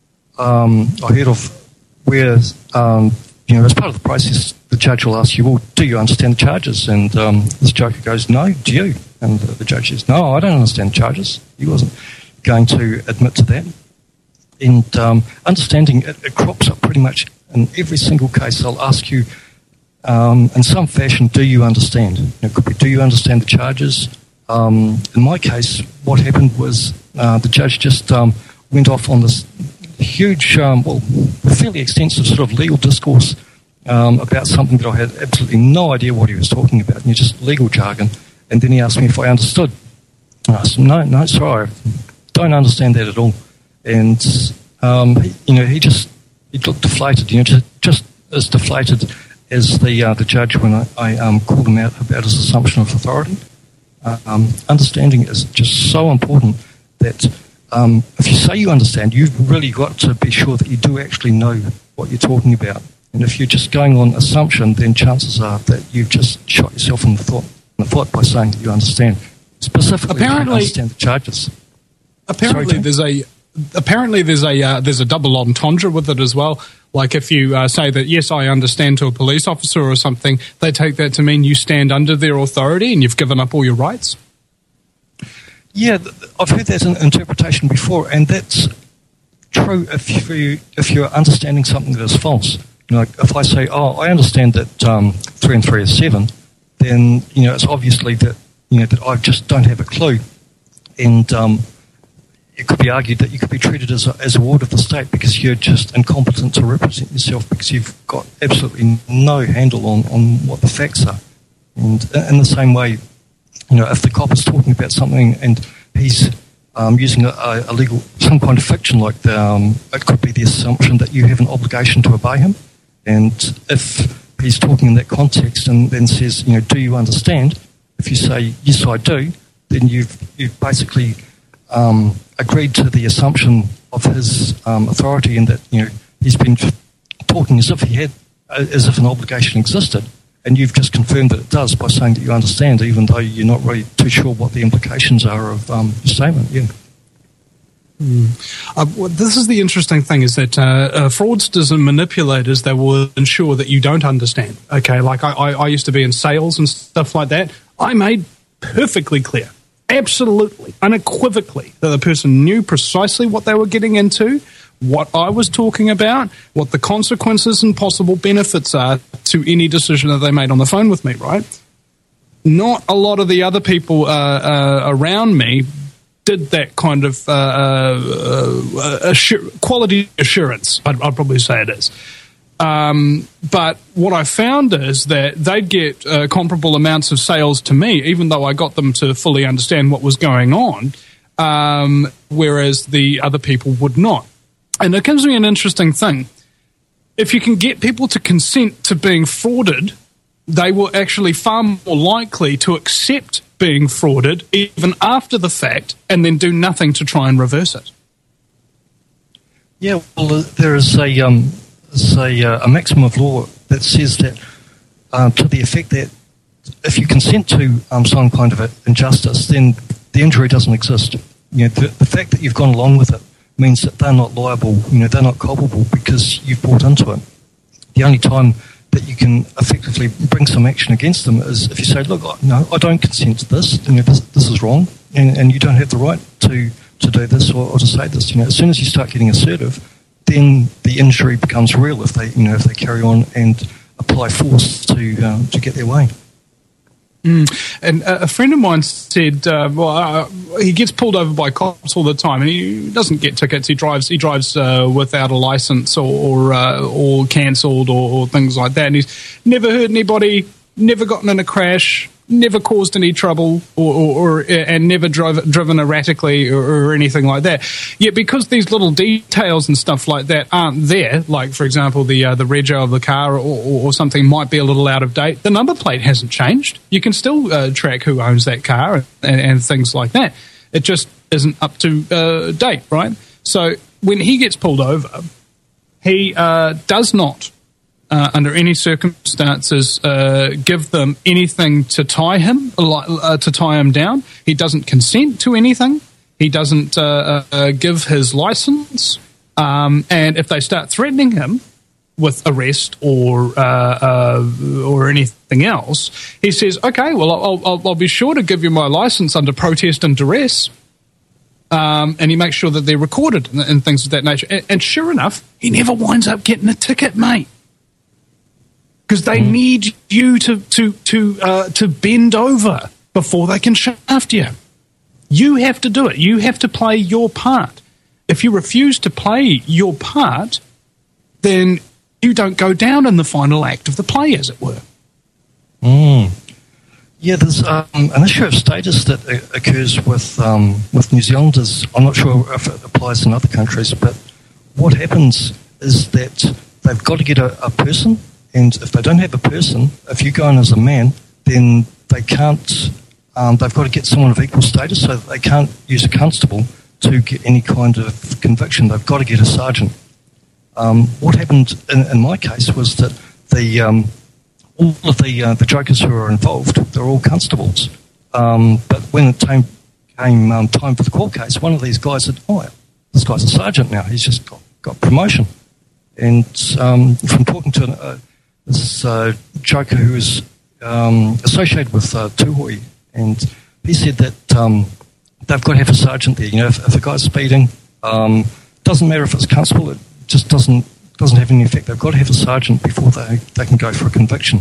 um, I heard of where, um, you know, as part of the process, the judge will ask you, "Well, do you understand the charges?" And um, this joker goes, "No, do you?" And the, the judge says, "No, I don't understand the charges." He wasn't going to admit to that. And um, understanding, it, it crops up pretty much In every single case, they'll ask you, um, in some fashion, do you understand? It could be, do you understand the charges? Um, in my case, what happened was uh, the judge just um, went off on this huge, um, well, fairly extensive sort of legal discourse um, about something that I had absolutely no idea what he was talking about, and just legal jargon. And then he asked me if I understood. And I said, no, no, sorry, I don't understand that at all. And, um, he, you know, he just, he looked deflated, you know, just, just as deflated as the uh, the judge when I, I um, called him out about his assumption of authority. Uh, um, understanding is just so important that um, if you say you understand, you've really got to be sure that you do actually know what you're talking about. And if you're just going on assumption, then chances are that you've just shot yourself in the foot, in the foot by saying that you understand. Specifically, apparently, if you understand the charges. Apparently, Sorry, there's a apparently there's a uh, there's a double entendre with it as well. Like if you uh, say that, yes, I understand to a police officer or something, they take that to mean you stand under their authority and you've given up all your rights. Yeah, I've heard that interpretation before, and that's true if you if you're understanding something that is false. You know, like if I say, oh, I understand that um, three and three is seven, then you know it's obviously that you know that I just don't have a clue, and um, it could be argued that you could be treated as a, as a ward of the state because you're just incompetent to represent yourself because you've got absolutely no handle on, on what the facts are. And in the same way, you know, if the cop is talking about something and he's um, using a, a legal, some kind of fiction, like the, um, it could be the assumption that you have an obligation to obey him. And if he's talking in that context and then says, you know, do you understand? If you say, yes, I do, then you've, you've basically um, agreed to the assumption of his um, authority and that, you know, he's been talking as if he had, as if an obligation existed. And you've just confirmed that it does by saying that you understand, even though you're not really too sure what the implications are of um, the statement. Yeah. Mm. Uh, well, this is the interesting thing: is that uh, uh, fraudsters and manipulators, they will ensure that you don't understand. Okay, like I, I, I used to be in sales and stuff like that. I made perfectly clear, absolutely, unequivocally, that the person knew precisely what they were getting into, what I was talking about, what the consequences and possible benefits are to any decision that they made on the phone with me, right? Not a lot of the other people uh, uh, around me did that kind of uh, uh, assur- quality assurance, I'd, I'd probably say it is. Um, but what I found is that they'd get uh, comparable amounts of sales to me, even though I got them to fully understand what was going on, um, whereas the other people would not. And it gives me an interesting thing. If you can get people to consent to being frauded, they will actually far more likely to accept being frauded even after the fact and then do nothing to try and reverse it. Yeah, well, uh, there is a, um, is a, uh, a maxim of law that says that uh, to the effect that if you consent to um, some kind of injustice, then the injury doesn't exist. You know, the, the fact that you've gone along with it means that they're not liable, you know, they're not culpable because you've bought into it. The only time that you can effectively bring some action against them is if you say, look, no, I don't consent to this, you know, this, this is wrong, and, and you don't have the right to, to do this or, or to say this. You know, as soon as you start getting assertive, then the injury becomes real if they, you know, if they carry on and apply force to um, to get their way. Mm. And a friend of mine said, uh, well, uh, he gets pulled over by cops all the time, and he doesn't get tickets. He drives, he drives uh, without a license or or, uh, or cancelled or, or things like that. And he's never hurt anybody, never gotten in a crash, never caused any trouble, or, or, or and never drove, driven erratically or, or anything like that. Yet because these little details and stuff like that aren't there, like for example the uh, the rego of the car or, or, or something might be a little out of date, the number plate hasn't changed. You can still uh, track who owns that car and, and things like that. It just isn't up to uh, date, right? So when he gets pulled over, he uh, does not Uh, under any circumstances, uh, give them anything to tie him, uh, to tie him down. He doesn't consent to anything. He doesn't uh, uh, give his license. Um, and if they start threatening him with arrest or uh, uh, or anything else, he says, "Okay, well, I'll, I'll, I'll be sure to give you my license under protest and duress." Um, and he makes sure that they're recorded and, and things of that nature. And, and sure enough, he never winds up getting a ticket, mate. Because they mm. need you to to to uh, to bend over before they can shaft you. You have to do it. You have to play your part. If you refuse to play your part, then you don't go down in the final act of the play, as it were. Mm. Yeah, there's um, an issue of status that uh, occurs with um, with New Zealanders. I'm not sure if it applies in other countries, but what happens is that they've got to get a, a person, and if they don't have a person, if you go in as a man, then they can't. Um, they've got to get someone of equal status, so that they can't use a constable to get any kind of conviction. They've got to get a sergeant. Um, what happened in, in my case was that the um, all of the uh, the jokers who were involved, they're all constables. Um, but when it came, came um, time for the court case, one of these guys said, "Oh, this guy's a sergeant now. He's just got, got promotion." And um, from talking to uh, this uh, joker who was um, associated with uh, Tūhoe, and he said that um, they've got to have a sergeant there. You know, if, if a guy's speeding, um, doesn't matter if it's a constable. It just doesn't doesn't have any effect. They've got to have a sergeant before they, they can go for a conviction.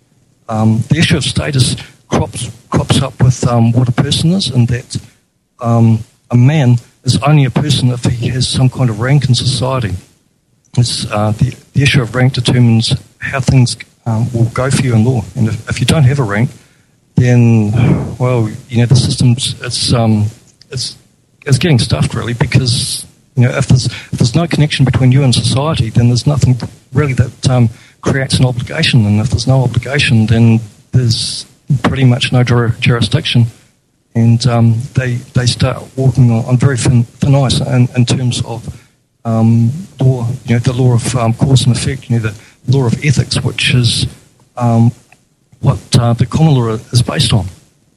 Um, the issue of status crops crops up with um, what a person is, and that um, a man is only a person if he has some kind of rank in society. It's, uh, the, the issue of rank determines how things um, will go for you in law. And if, if you don't have a rank, then, well, you know, the system's it's um, it's it's getting stuffed really, because you know if there's if there's no connection between you and society, then there's nothing really that um, creates an obligation, and if there's no obligation, then there's pretty much no jur- jurisdiction, and um, they they start walking on, on very thin, thin ice in, in terms of um, law, you know, the law of um, cause and effect, you know, the law of ethics, which is um, what uh, the common law is based on.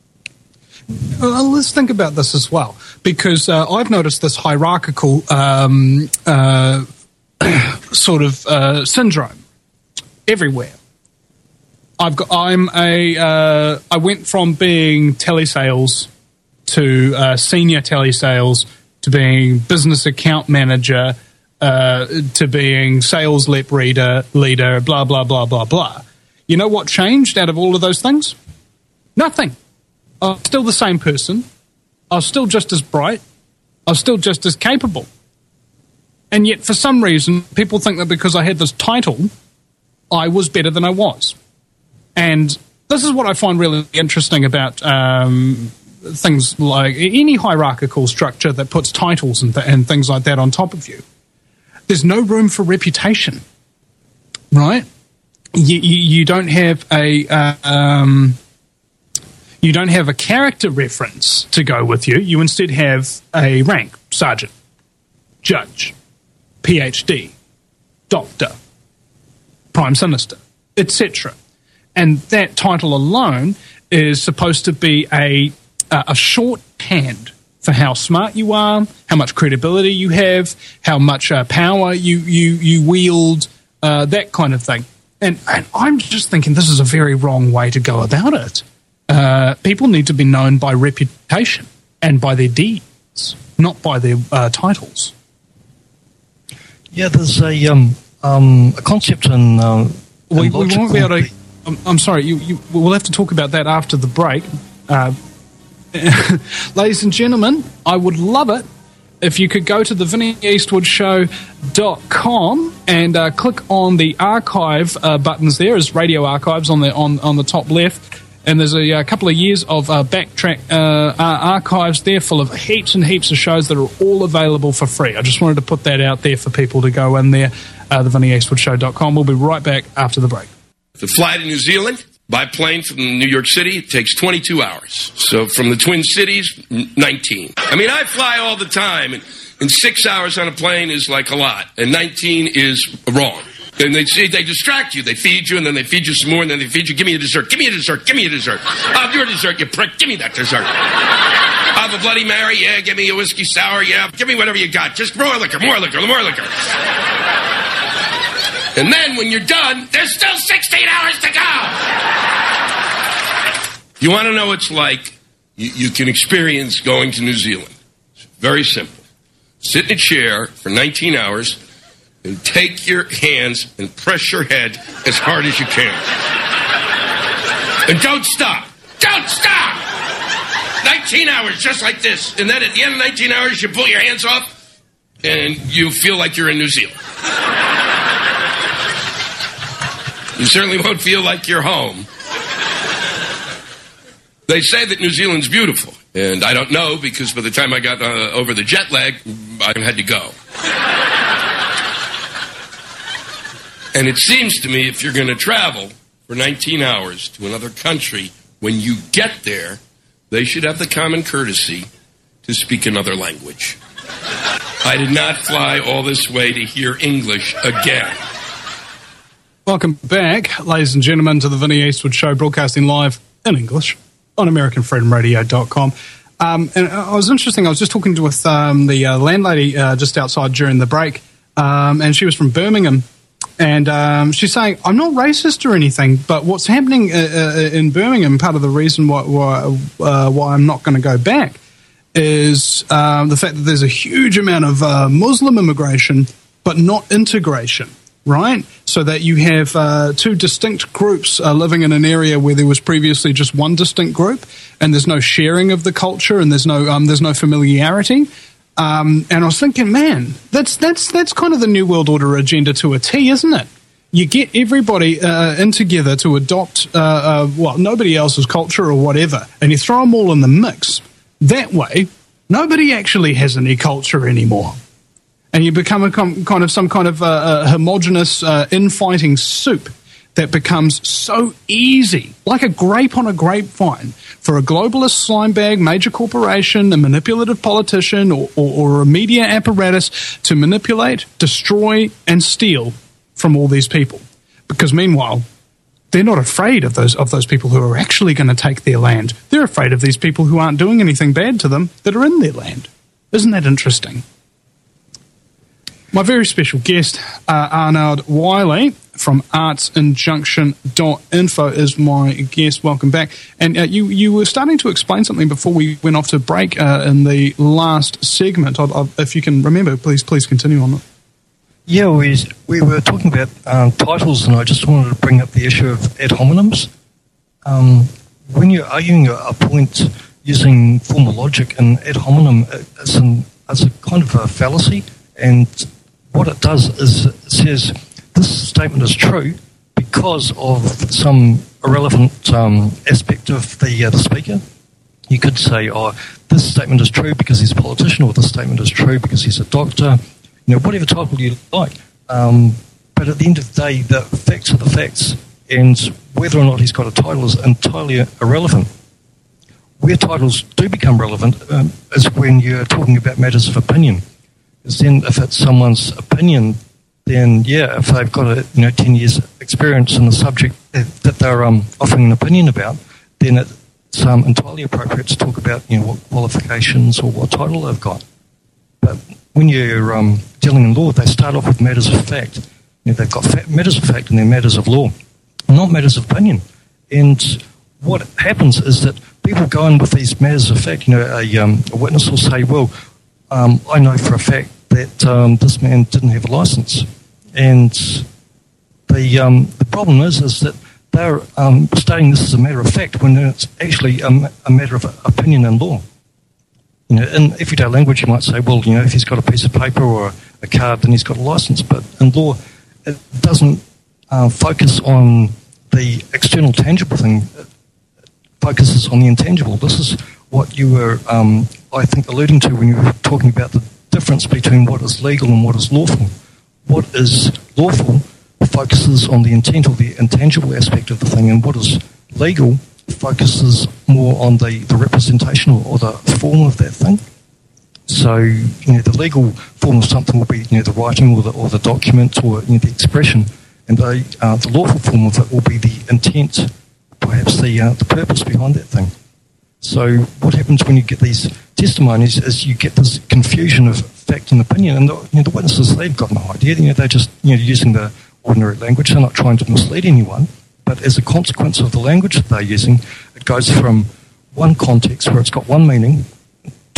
Well, let's think about this as well, because uh, I've noticed this hierarchical um, uh, sort of uh, syndrome everywhere. I've got. I'm a. Uh, I went from being telesales to uh, senior telesales to being business account manager uh, to being sales lep reader leader. Blah blah blah blah blah. You know what changed out of all of those things? Nothing. I was still the same person. I was still just as bright. I was still just as capable. And yet, for some reason, people think that because I had this title, I was better than I was. And this is what I find really interesting about um, things like any hierarchical structure that puts titles and, th- and things like that on top of you. There's no room for reputation, right? You, you, you don't have a uh, um, you don't have a character reference to go with you. You instead have a rank: sergeant, judge, P H D, doctor, prime minister, et cetera. And that title alone is supposed to be a uh, a shorthand for how smart you are, how much credibility you have, how much uh, power you you you wield, uh, that kind of thing. And, and I'm just thinking this is a very wrong way to go about it. Uh, people need to be known by reputation and by their deeds, not by their uh, titles. Yeah, there's a um, um, a concept in. Uh, we, in we won't be able to. I'm, I'm sorry. You, you, we'll have to talk about that after the break. Uh, ladies and gentlemen, I would love it if you could go to the vinnie eastwood show dot com and uh, click on the archive uh, buttons. There is radio archives on the on, on the top left, and there's a, a couple of years of uh, backtrack uh, archives there, full of heaps and heaps of shows that are all available for free. I just wanted to put that out there for people to go in there. Uh, the vinnie eastwood show dot com. We'll be right back after the break. To fly to New Zealand by plane from New York City, it takes twenty-two hours. So from the Twin Cities, nineteen. I mean, I fly all the time, and, and six hours on a plane is like a lot, and nineteen is wrong. And they see, they distract you. They feed you, and then they feed you some more, and then they feed you. Give me a dessert. Give me a dessert. Give me a dessert. Oh, your dessert, you prick. Give me that dessert. I'll have a Bloody Mary. Yeah, give me a whiskey sour. Yeah, give me whatever you got. Just more liquor, more liquor, more liquor. And then when you're done, there's still sixteen hours to go. You want to know what it's like? You, you can experience going to New Zealand. Very simple. Sit in a chair for nineteen hours and take your hands and press your head as hard as you can. And don't stop. Don't stop! nineteen hours, just like this. And then at the end of nineteen hours, you pull your hands off and you feel like you're in New Zealand. You certainly won't feel like you're home. They say that New Zealand's beautiful, and I don't know because by the time I got uh, over the jet lag, I had to go. And it seems to me if you're going to travel for nineteen hours to another country, when you get there, they should have the common courtesy to speak another language. I did not fly all this way to hear English again. Welcome back, ladies and gentlemen, to the Vinnie Eastwood Show, broadcasting live in English on American Freedom Radio dot com. Um, and it was interesting, I was just talking to, with um, the uh, landlady uh, just outside during the break, um, and she was from Birmingham, and um, she's saying, I'm not racist or anything, but what's happening uh, uh, in Birmingham, part of the reason why, why, uh, why I'm not going to go back, is um, the fact that there's a huge amount of uh, Muslim immigration, but not integration. Right? So that you have uh, two distinct groups uh, living in an area where there was previously just one distinct group, and there's no sharing of the culture, and there's no um, there's no familiarity. Um, and I was thinking, man, that's that's that's kind of the New World Order agenda to a T, isn't it? You get everybody uh, in together to adopt, uh, uh, well, nobody else's culture or whatever, and you throw them all in the mix. That way, nobody actually has any culture anymore. And you become a com- kind of some kind of uh, uh, homogenous uh, infighting soup that becomes so easy, like a grape on a grapevine, for a globalist slimebag, major corporation, a manipulative politician, or, or, or a media apparatus to manipulate, destroy, and steal from all these people. Because meanwhile, they're not afraid of those of those people who are actually going to take their land. They're afraid of these people who aren't doing anything bad to them that are in their land. Isn't that interesting? My very special guest, uh, Arnoud Wiley from arts injunction dot info is my guest. Welcome back. And uh, you, you were starting to explain something before we went off to break uh, in the last segment. I'd, I'd, if you can remember, please please continue on. Yeah, we, we were talking about um, titles, and I just wanted to bring up the issue of ad hominems. Um, when you're arguing a point using formal logic, an ad hominem is, an, is a kind of a fallacy, and what it does is it says this statement is true because of some irrelevant um, aspect of the uh, the speaker. You could say, oh, this statement is true because he's a politician, or this statement is true because he's a doctor, you know, whatever title you like. Um, but at the end of the day, the facts are the facts, and whether or not he's got a title is entirely irrelevant. Where titles do become relevant um, is when you're talking about matters of opinion. Because then if it's someone's opinion, then yeah, if they've got a you know ten years experience in the subject that, that they're um, offering an opinion about, then it's um, entirely appropriate to talk about you know what qualifications or what title they've got. But when you're um, dealing in law, they start off with matters of fact. You know, they've got fa- matters of fact and they're matters of law, not matters of opinion. And what happens is that people go in with these matters of fact. You know, a, um, a witness will say, well, Um, I know for a fact that um, this man didn't have a license, and the um, the problem is is that they're um, stating this as a matter of fact when it's actually a, a matter of opinion and law. You know, in everyday language, you might say, well, you know, if he's got a piece of paper or a card, then he's got a license. But in law, it doesn't uh, focus on the external tangible thing. It focuses on the intangible. This is what you were, um, I think, alluding to when you were talking about the difference between what is legal and what is lawful. What is lawful focuses on the intent or the intangible aspect of the thing, and what is legal focuses more on the, the representation or, or the form of that thing. So, you know, the legal form of something will be, you know, the writing or the, or the document or you know, the expression, and the, uh, the lawful form of it will be the intent, perhaps the uh, the purpose behind that thing. So what happens when you get these testimonies is you get this confusion of fact and opinion, and the, you know, the witnesses, they've got no idea. You know, they're just you know using the ordinary language. They're not trying to mislead anyone, but as a consequence of the language that they're using, it goes from one context where it's got one meaning to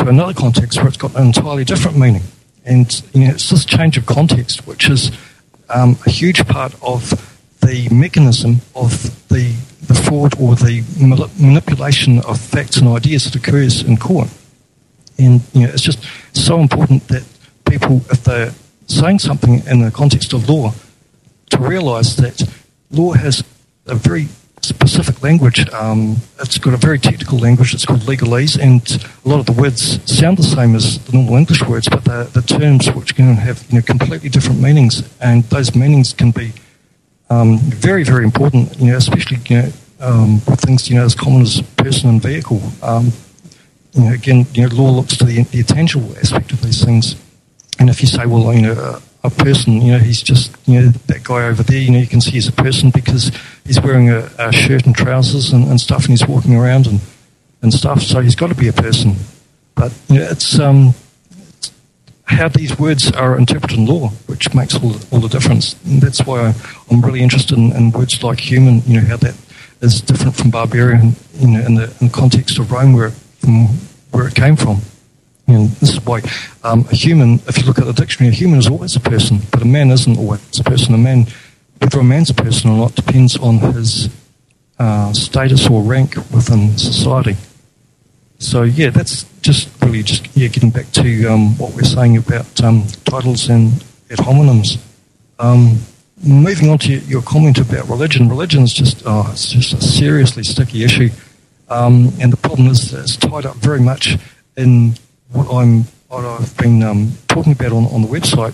into another context where it's got an entirely different meaning. And you know, it's this change of context which is um, a huge part of the mechanism of the, the fraud or the manipulation of facts and ideas that occurs in court. And you know, it's just so important that people, if they're saying something in the context of law, to realise that law has a very specific language. Um, it's got a very technical language. It's called legalese, and a lot of the words sound the same as the normal English words, but the, the terms which can have you know, completely different meanings, and those meanings can be um, very, very important. You know, especially you know um, with things you know as common as person and vehicle. Um, you know, again, you know, law looks to the, the tangible aspect of these things, and if you say, well, you know. Uh, A person, you know, he's just, you know, that guy over there, you know, you can see he's a person because he's wearing a, a shirt and trousers and, and stuff, and he's walking around and, and stuff, so he's got to be a person. But, you know, it's, um, it's how these words are interpreted in law, which makes all the, all the difference. And that's why I'm really interested in, in words like human, you know, how that is different from barbarian, you know, in the, in the context of Rome, where, from where it came from. You know, this is why um, a human, if you look at the dictionary, a human is always a person, but a man isn't always a person. A man, whether a man's a person or not, depends on his uh, status or rank within society. So, yeah, that's just really just yeah, getting back to um, what we're saying about um, titles and ad hominems. Um, moving on to your comment about religion, religion is just, oh, it's just a seriously sticky issue. Um, and the problem is that it's tied up very much in what I'm, what I've been um, talking about on, on the website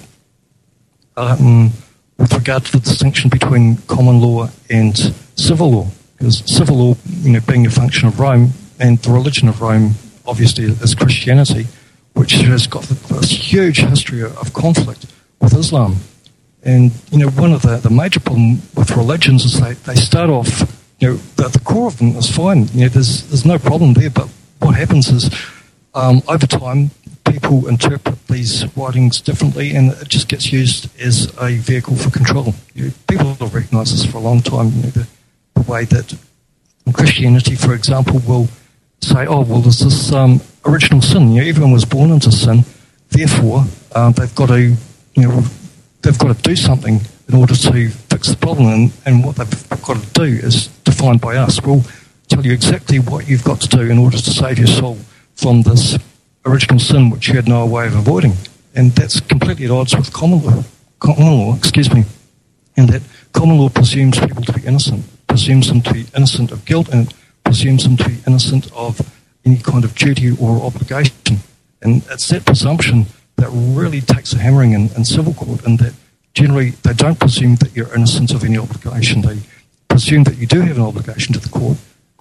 um, with regard to the distinction between common law and civil law. Because civil law, you know, being a function of Rome, and the religion of Rome, obviously, is Christianity, which has got this huge history of conflict with Islam. And, you know, one of the, the major problems with religions is they, they start off, you know, the, the core of them is fine. You know, there's, there's no problem there, but what happens is Um, over time, people interpret these writings differently, and it just gets used as a vehicle for control. You know, people have recognised this for a long time. You know, the, the way that Christianity, for example, will say, "Oh, well, there's this um, original sin. You know, everyone was born into sin. Therefore, um, they've got to, you know, they've got to do something in order to fix the problem. And, and what they've got to do is defined by us. We'll tell you exactly what you've got to do in order to save your soul from this original sin which you had no way of avoiding." And that's completely at odds with common law, common law, excuse me, and that common law presumes people to be innocent, presumes them to be innocent of guilt, and presumes them to be innocent of any kind of duty or obligation. And it's that presumption that really takes a hammering in, in civil court, and that generally they don't presume that you're innocent of any obligation. They presume that you do have an obligation to the court,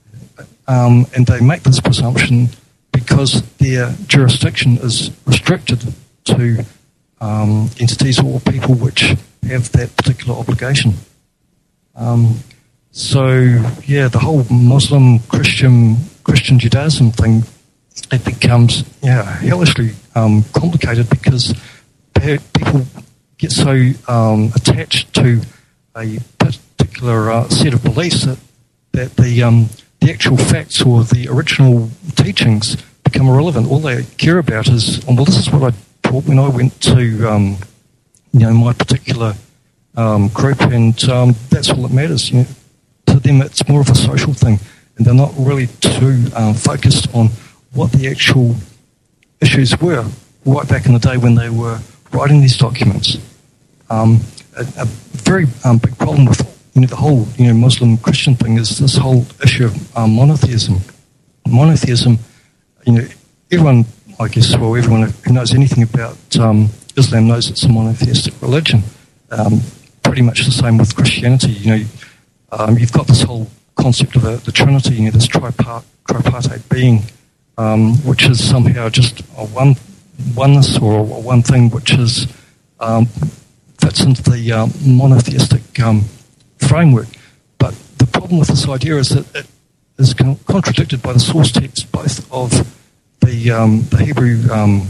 um, and they make this presumption because their jurisdiction is restricted to um, entities or people which have that particular obligation. Um, so, yeah, the whole Muslim, Christian, Christian Judaism thing, it becomes, yeah, hellishly um, complicated because people get so um, attached to a particular uh, set of beliefs that, that the um, the actual facts or the original teachings become irrelevant. All they care about is, well, this is what I taught when I went to, um, you know, my particular um, group, and um, that's all that matters. You know, to them, it's more of a social thing, and they're not really too um, focused on what the actual issues were right back in the day when they were writing these documents. Um, a, a very um, big problem with you know, the whole you know Muslim Christian thing is this whole issue of um, monotheism. Monotheism, you know, everyone, I guess, well, everyone who knows anything about um, Islam knows it's a monotheistic religion. Um, pretty much the same with Christianity. You know, um, you've got this whole concept of a, the Trinity, you know, this tripart, tripartite being, um, which is somehow just a one oneness or a one thing which is um, fits into the um, monotheistic um, framework. But the problem with this idea is that it is con- contradicted by the source text both of the um, the Hebrew um,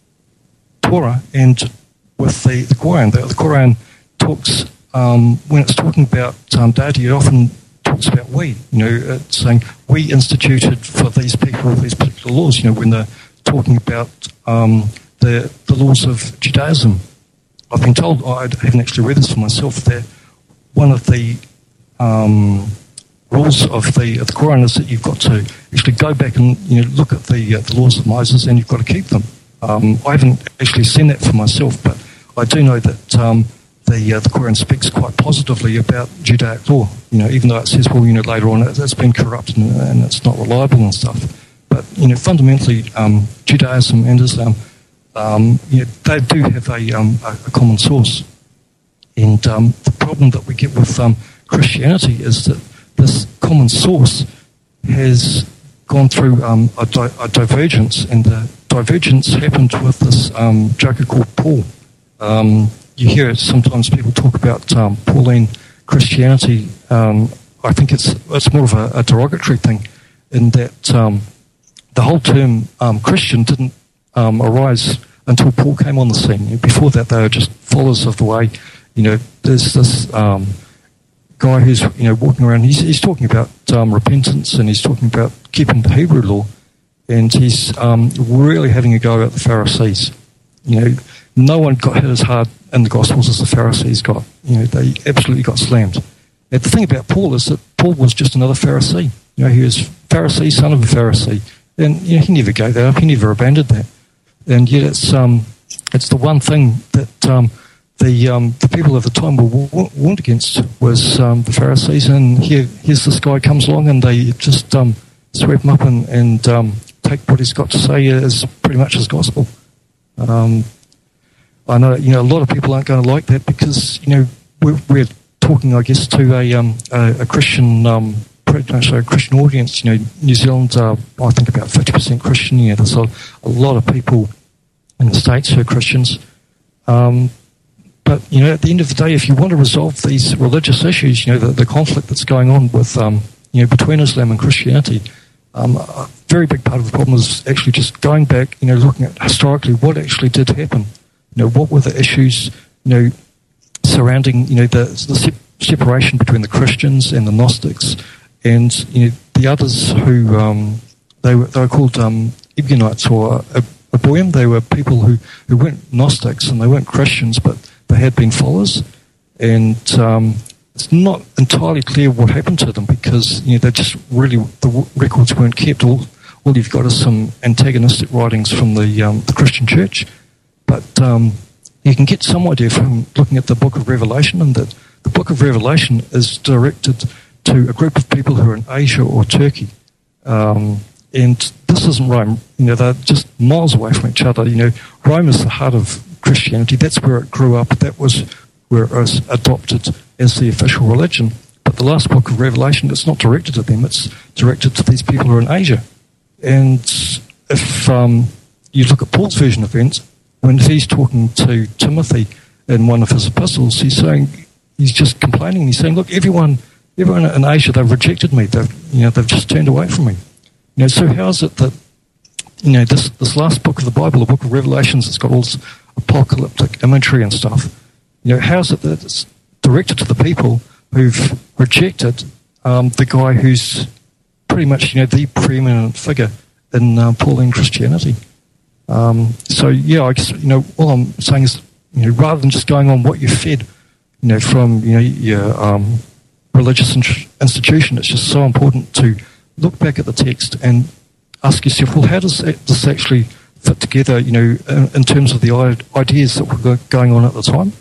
Torah and with the, the Quran. The, the Quran talks, um, when it's talking about um, deity, it often talks about we. You know, it's saying we instituted for these people these particular laws. You know, when the talking about um, the, the laws of Judaism. I've been told, I haven't actually read this for myself, that one of the um, rules of the, of the Quran is that you've got to actually go back and you know look at the, uh, the laws of Moses, and you've got to keep them. Um, I haven't actually seen that for myself, but I do know that um, the uh, the Quran speaks quite positively about Judaic law. You know, even though it says, well, you know, later on it, it's been corrupted and, and it's not reliable and stuff. But you know, fundamentally, um, Judaism and Islam, um, you know, they do have a, um, a, a common source. And um, the problem that we get with um, Christianity is that this common source has gone through um, a, di- a divergence, and the divergence happened with this um, joker called Paul. Um, you hear sometimes people talk about um, Pauline Christianity. Um, I think it's it's more of a, a derogatory thing, in that um, the whole term um, Christian didn't um, arise until Paul came on the scene. Before that, they were just followers of the way. You know, there's this um, guy who's you know walking around. He's, he's talking about um, repentance, and he's talking about keeping the Hebrew law, and he's um, really having a go at the Pharisees. You know, no one got hit as hard in the Gospels as the Pharisees got. You know, they absolutely got slammed. And the thing about Paul is that Paul was just another Pharisee. You know, he was Pharisee, son of a Pharisee, and you know, he never gave that up. He never abandoned that. And yet, it's um, it's the one thing that um, the um, the people of the time were warned against was um, the Pharisees. And here, here's this guy comes along, and they just um, sweep him up and, and um, take what he's got to say as pretty much as gospel. Um, I know, you know, a lot of people aren't going to like that because, you know, we're, we're talking, I guess, to a um, a, a Christian, um, pretty much a Christian audience. You know, New Zealand, uh, I think about fifty percent Christian. You know, there's a, a lot of people in the States who are Christians. Um, but, you know, at the end of the day, if you want to resolve these religious issues, you know, the, the conflict that's going on with, um, you know, between Islam and Christianity, um, a very big part of the problem is actually just going back, you know, looking at historically what actually did happen. You know, what were the issues, you know, surrounding, you know, the, the se- separation between the Christians and the Gnostics, and you know the others who um, they were they were called um, Ebionites or Aboyim. They were people who, who weren't Gnostics and they weren't Christians, but they had been followers. And um, it's not entirely clear what happened to them because you know they just really the records weren't kept. All all you've got is some antagonistic writings from the um, the Christian Church. But um, you can get some idea from looking at the Book of Revelation, and that the Book of Revelation is directed to a group of people who are in Asia or Turkey. Um, and this isn't Rome. You know, they're just miles away from each other. You know, Rome is the heart of Christianity. That's where it grew up. That was where it was adopted as the official religion. But the last book of Revelation, it's not directed at them. It's directed to these people who are in Asia. And if um, you look at Paul's version of events, when he's talking to Timothy in one of his epistles, he's saying, he's just complaining. He's saying, look, everyone, everyone in Asia, they've rejected me. They've, you know, they've just turned away from me. You know, so how is it that, you know, this, this last book of the Bible, the book of Revelations, it's got all this apocalyptic imagery and stuff. You know, how is it that it's directed to the people who've rejected um, the guy who's pretty much, you know, the preeminent figure in uh, Pauline Christianity? Um, so, yeah, I guess, you know, all I'm saying is, you know, rather than just going on what you're fed, you know, from, you know, your um, religious in- institution, it's just so important to look back at the text and ask yourself, well, how does this actually fit together, you know, in, in terms of the ideas that were going on at the time?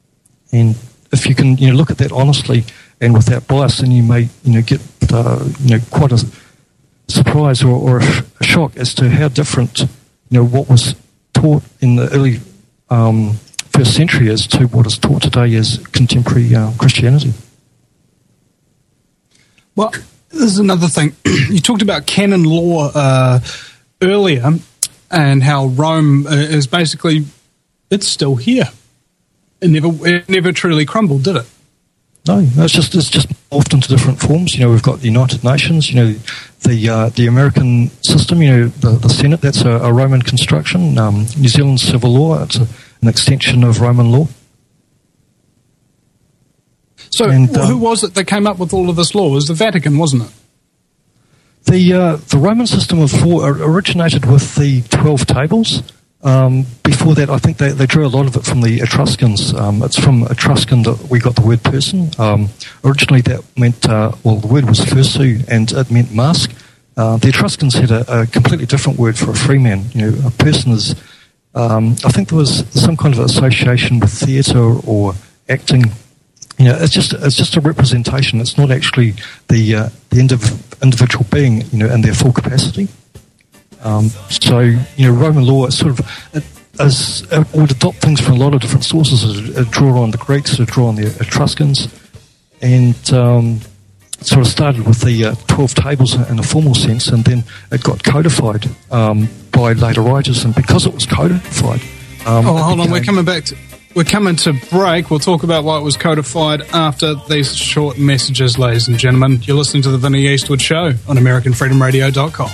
And if you can, you know, look at that honestly and without bias, then you may, you know, get, uh, you know, quite a surprise or, or a shock as to how different, you know, what was taught in the early um, first century as to what is taught today as contemporary uh, Christianity. Well, this is another thing. You talked about canon law uh, earlier and how Rome uh, is basically, it's still here. It never, it never truly crumbled, did it? No, it's just it's just morphed into different forms. You know, we've got the United Nations. You know, the uh, the American system. You know, the, the Senate. That's a, a Roman construction. Um, New Zealand's civil law. It's a, an extension of Roman law. So, and, um, who was it that came up with all of this law? It was the Vatican, wasn't it? The uh, the Roman system of law originated with the twelve tables. Um, before that, I think they, they drew a lot of it from the Etruscans. Um, it's from Etruscan that we got the word person. Um, originally, that meant, uh, well, the word was fursu, and it meant mask. Uh, the Etruscans had a, a completely different word for a free man. You know, a person is, um, I think there was some kind of association with theatre or acting. You know, it's just it's just a representation. It's not actually the uh, the indiv- individual being, you know, in their full capacity. Um, so, you know, Roman law is sort of, it, as, it would adopt things from a lot of different sources. It, it draw on the Greeks, it draw on the Etruscans, and um, it sort of started with the uh, twelve tables in a formal sense, and then it got codified um, by later writers, and because it was codified... Um, oh, hold on, we're coming back to... We're coming to break. We'll talk about why it was codified after these short messages, ladies and gentlemen. You're listening to the Vinnie Eastwood Show on American Freedom Radio dot com.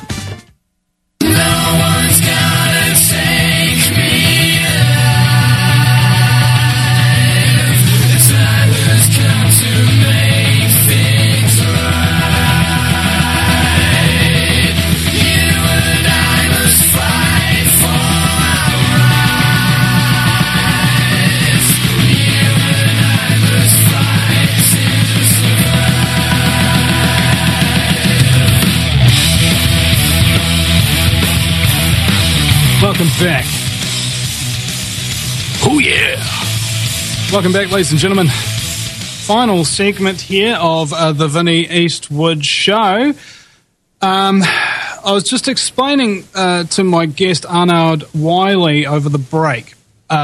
Welcome back. Oh, yeah. Welcome back, ladies and gentlemen. Final segment here of uh, the Vinnie Eastwood Show. Um, I was just explaining uh, to my guest, Arnoud Wiley, over the break.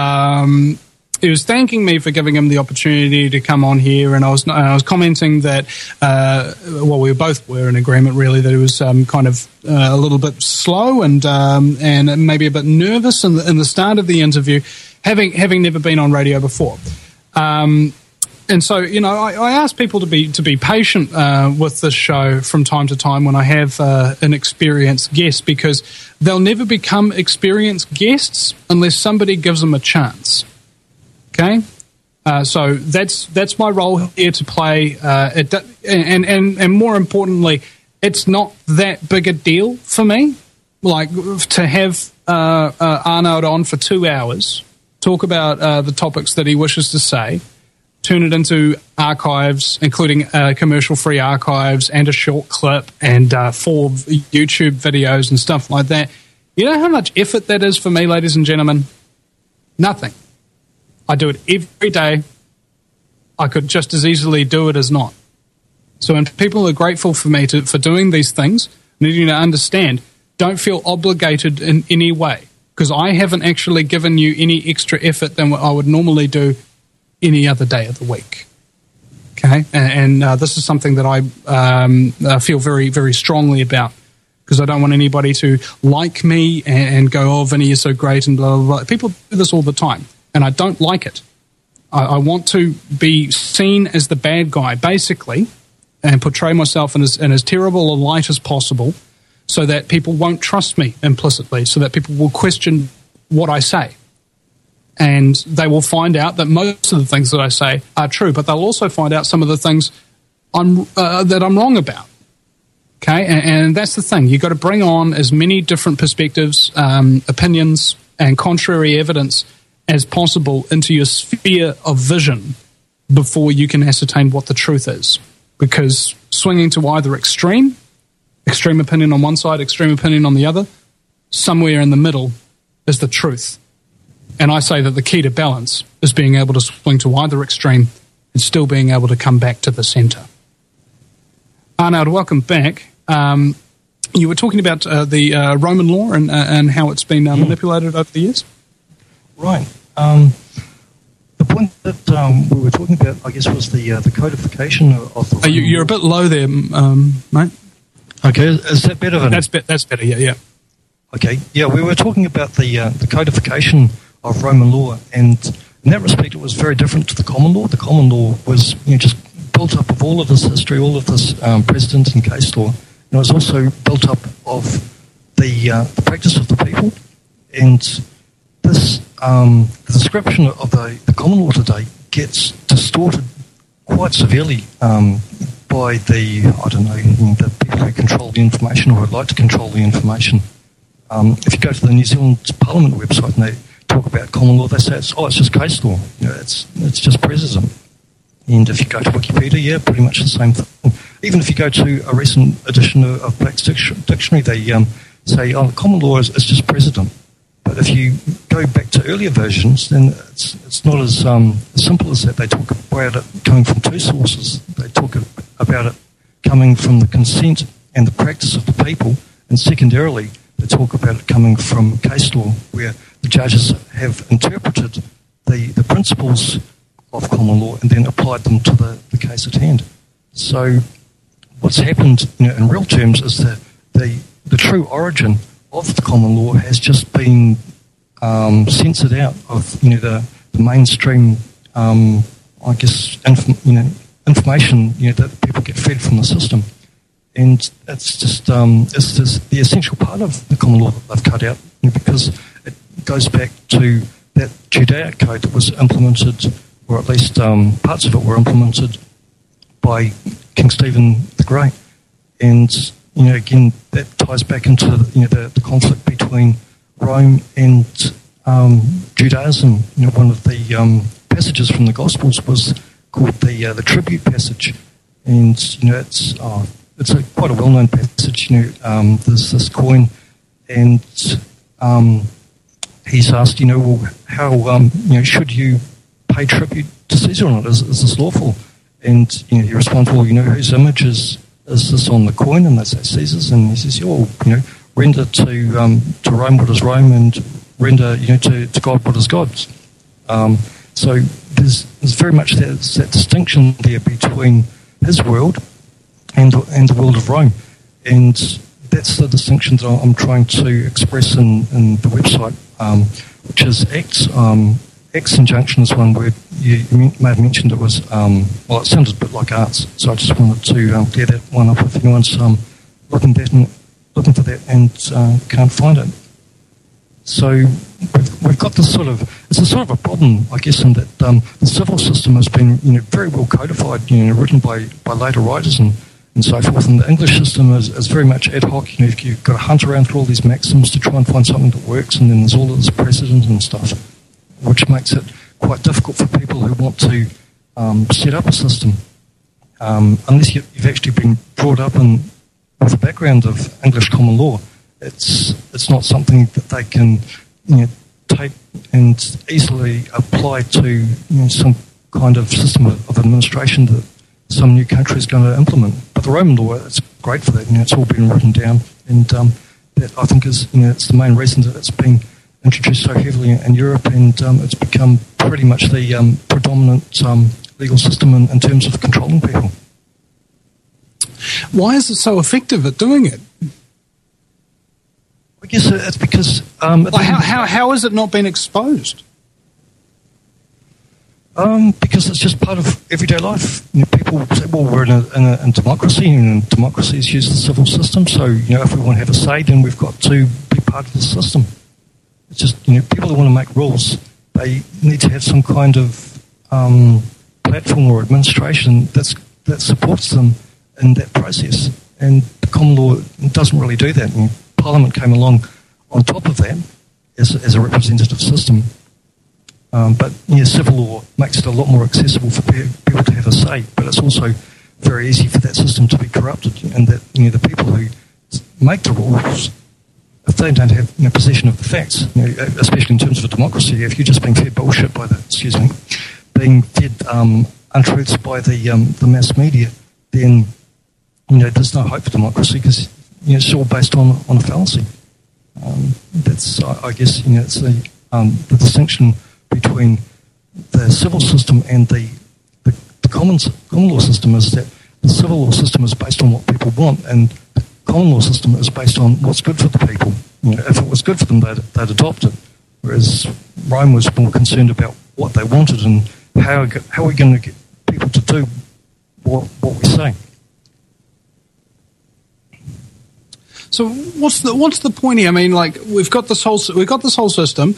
Um, he was thanking me for giving him the opportunity to come on here, and I was I was commenting that, uh, well, we both were in agreement, really, that he was um, kind of uh, a little bit slow and um, and maybe a bit nervous in the, in the start of the interview, having having never been on radio before. Um, and so, you know, I, I ask people to be to be patient uh, with this show from time to time when I have uh, an experienced guest, because they'll never become experienced guests unless somebody gives them a chance. Okay, uh, so that's that's my role here to play. Uh, it, and and and more importantly, it's not that big a deal for me, like to have uh, uh, Arnoud on for two hours, talk about uh, the topics that he wishes to say, turn it into archives, including uh, commercial-free archives and a short clip and uh, four YouTube videos and stuff like that. You know how much effort that is for me, ladies and gentlemen? Nothing. I do it every day. I could just as easily do it as not. So when people are grateful for me to, for doing these things, needing to understand, don't feel obligated in any way, because I haven't actually given you any extra effort than what I would normally do any other day of the week. Okay? And, and uh, this is something that I um, uh, feel very, very strongly about, because I don't want anybody to like me and, and go, oh, Vinny, you're so great, and blah, blah, blah. People do this all the time. And I don't like it. I, I want to be seen as the bad guy, basically, and portray myself in as, in as terrible a light as possible, so that people won't trust me implicitly, so that people will question what I say. And they will find out that most of the things that I say are true, but they'll also find out some of the things I'm, uh, that I'm wrong about. Okay? And, and that's the thing. You've got to bring on as many different perspectives, um, opinions, and contrary evidence as possible into your sphere of vision before you can ascertain what the truth is. Because swinging to either extreme, extreme opinion on one side, extreme opinion on the other, somewhere in the middle is the truth. And I say that the key to balance is being able to swing to either extreme and still being able to come back to the centre. Arnoud, welcome back. Um, you were talking about uh, the uh, Roman law and, uh, and how it's been uh, manipulated over the years. Right. Um, the point that um, we were talking about, I guess, was the uh, the codification of the... Uh, you, you're a bit low there, um, mate. Okay, is that better? Than... That's, be- that's better, yeah, yeah. Okay, yeah, we were talking about the uh, the codification of Roman law, and in that respect it was very different to the common law. The common law was, you know, just built up of all of this history, all of this um, precedent and case law, and it was also built up of the, uh, the practice of the people, and this um, the description of the, the common law today gets distorted quite severely um, by the, I don't know, the people people who control the information or would like to control the information. Um, if you go to the New Zealand Parliament website and they talk about common law, they say, it's, oh, it's just case law. You know, it's, it's just precedent. And if you go to Wikipedia, yeah, pretty much the same thing. Even if you go to a recent edition of, of Black's Dictionary, they um, say, oh, common law is, is just precedent. But if you go back to earlier versions, then it's, it's not as, um, as simple as that. They talk about it coming from two sources. They talk about it coming from the consent and the practice of the people, and secondarily, they talk about it coming from case law, where the judges have interpreted the, the principles of common law and then applied them to the, the case at hand. So what's happened, you know, in real terms is that the, the true origin of the common law has just been um, censored out of, you know, the, the mainstream, um, I guess, inf- you know, information, you know, that people get fed from the system. And it's just, um, it's just the essential part of the common law that they've cut out, you know, because it goes back to that Judaic code that was implemented, or at least um, parts of it were implemented by King Stephen the Great. And, you know, again, that ties back into, you know, the, the conflict between Rome and um, Judaism. You know, one of the um, passages from the Gospels was called the uh, the tribute passage, and you know, it's uh, it's a quite a well-known passage. You know, um, there's this coin, and um, he's asked, you know, well, how um, you know should you pay tribute to Caesar or not? Is, is this lawful? And you know, he responds, well, you know, whose image is is this on the coin? And they say Caesar's, and he says, yeah, well, you know, render to um, to Rome what is Rome, and render, you know, to, to God what is God's. Um, so there's, there's very much that, that distinction there between his world and and the world of Rome, and that's the distinction that I'm trying to express in, in the website, um, which is acts. Um, acts injunction is one word you, you may have mentioned. It was um, well, it sounded a bit like arts, so I just wanted to um, clear that one up if anyone's um, looking that and, looking for that and uh, can't find it. So we've, we've got this sort of, it's a sort of a problem, I guess, in that um, the civil system has been, you know, very well codified, you know, written by, by later writers and, and so forth. And the English system is, is very much ad hoc. You know, you've got to hunt around through all these maxims to try and find something that works, and then there's all of this precedent and stuff, which makes it quite difficult for people who want to um, set up a system. Um, unless you've actually been brought up in with a background of English common law, it's it's not something that they can, you know, take and easily apply to, you know, some kind of system of, of administration that some new country is going to implement. But the Roman law, it's great for that. You know, it's all been written down, and um, that I think is, you know, it's the main reason that it's been introduced so heavily in Europe, and um, it's become pretty much the um, predominant um, legal system in, in terms of controlling people. Why is it so effective at doing it? I guess it's because... Um, like how, how, how has it not been exposed? Um, because it's just part of everyday life. You know, people say, well, we're in a, in a in democracy, and democracies use the civil system, so, you know, if we want to have a say, then we've got to be part of the system. It's just, you know, people who want to make rules, they need to have some kind of um, platform or administration that's, that supports them in that process. And the common law doesn't really do that. And Parliament came along on top of that as, as a representative system. Um, but yeah, civil law makes it a lot more accessible for pe- people to have a say. But it's also very easy for that system to be corrupted, and that, you know, the people who make the rules, if they don't have, you know, possession of the facts, you know, especially in terms of a democracy, if you're just being fed bullshit by the, excuse me, being fed um, untruths by the um, the mass media, then, you know, there's no hope for democracy, because, you know, it's all based on on a fallacy. Um, that's, I, I guess, you know, it's the um, the distinction between the civil system and the the, the common common law system is that the civil law system is based on what people want, and the common law system is based on what's good for the people. You know, if it was good for them, they'd, they'd adopt it. Whereas Rome was more concerned about what they wanted and how how are we going to get people to do what what we say. So what's the what's the point here? I mean, like, we've got this whole we've got this whole system.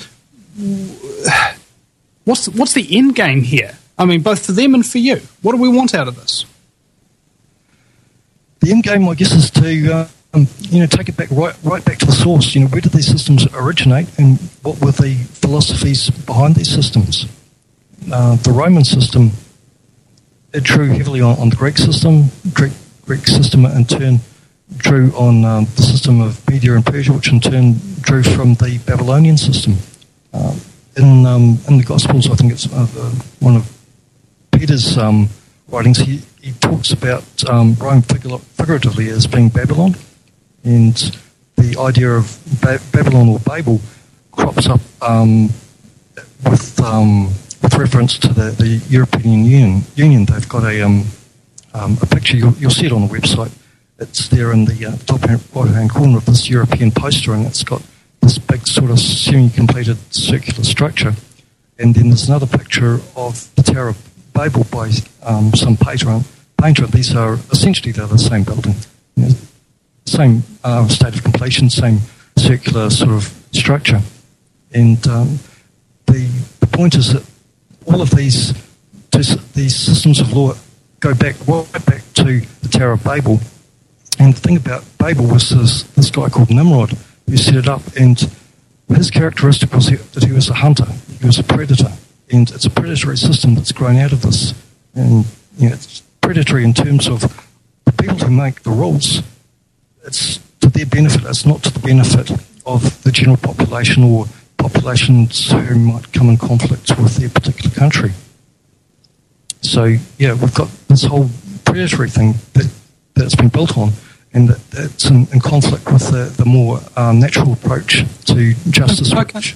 What's the, what's the end game here? I mean, both for them and for you. What do we want out of this? The the end game, I guess, is to uh, um, you know take it back right right back to the source. You know, where did these systems originate, and what were the philosophies behind these systems? Uh, the Roman system, it drew heavily on, on the Greek system. Greek Greek system, in turn, drew on um, the system of Media and Persia, which in turn drew from the Babylonian system. Uh, in um, in the Gospels, I think it's uh, uh, one of Peter's um, writings. He, he talks about um, Rome figura- figuratively as being Babylon, and the idea of ba- Babylon or Babel crops up um, with um, with reference to the, the European Union. Union. They've got a um, um, a picture. You'll, you'll see it on the website. It's there in the uh, top right-hand corner of this European poster, and it's got this big sort of semi-completed circular structure. And then there's another picture of the Tower of Babel by um, some painter. painter. These are essentially they're the same building, you know, same uh, state of completion, same circular sort of structure. And um, the, the point is that all of these these systems of law go back right back to the Tower of Babel. And the thing about Babel was this, this guy called Nimrod who set it up, and his characteristic was that he was a hunter, he was a predator, and it's a predatory system that's grown out of this. And you know, it's predatory in terms of the people who make the rules. It's to their benefit, it's not to the benefit of the general population or populations who might come in conflict with their particular country. So, yeah, we've got this whole predatory thing that, that it's been built on, and that it's in, in conflict with the, the more um, natural approach to justice. Okay. Which,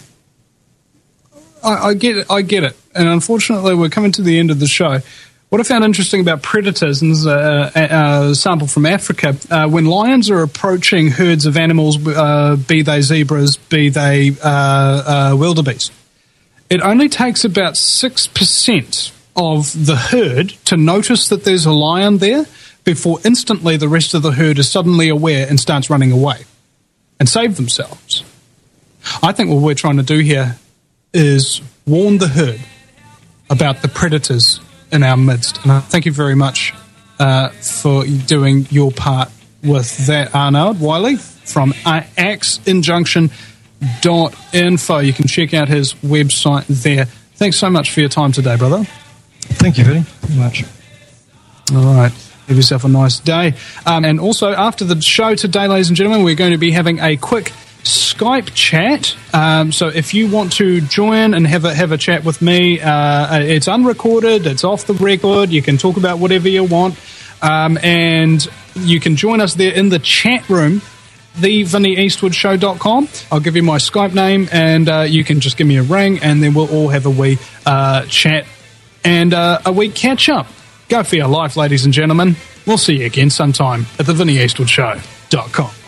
I, I get it, I get it. And unfortunately, we're coming to the end of the show. What I found interesting about predators, and this is a, a, a sample from Africa, uh, when lions are approaching herds of animals, uh, be they zebras, be they uh, uh, wildebeest, it only takes about six percent of the herd to notice that there's a lion there before instantly the rest of the herd is suddenly aware and starts running away and save themselves. I think what we're trying to do here is warn the herd about the predators in our midst. And I thank you very much uh, for doing your part with that, Arnold Wiley from axe injunction dot info. You can check out his website there. Thanks so much for your time today, brother. Thank you very, very much. All right. Have yourself a nice day. Um, and also, after the show today, ladies and gentlemen, we're going to be having a quick Skype chat. Um, so if you want to join and have a have a chat with me, uh, it's unrecorded, it's off the record, you can talk about whatever you want, um, and you can join us there in the chat room, the vinny eastwood show dot com. I'll give you my Skype name, and uh, you can just give me a ring, and then we'll all have a wee uh, chat and uh, a wee catch up. Go for your life, ladies and gentlemen. We'll see you again sometime at the vinny eastwood show dot com.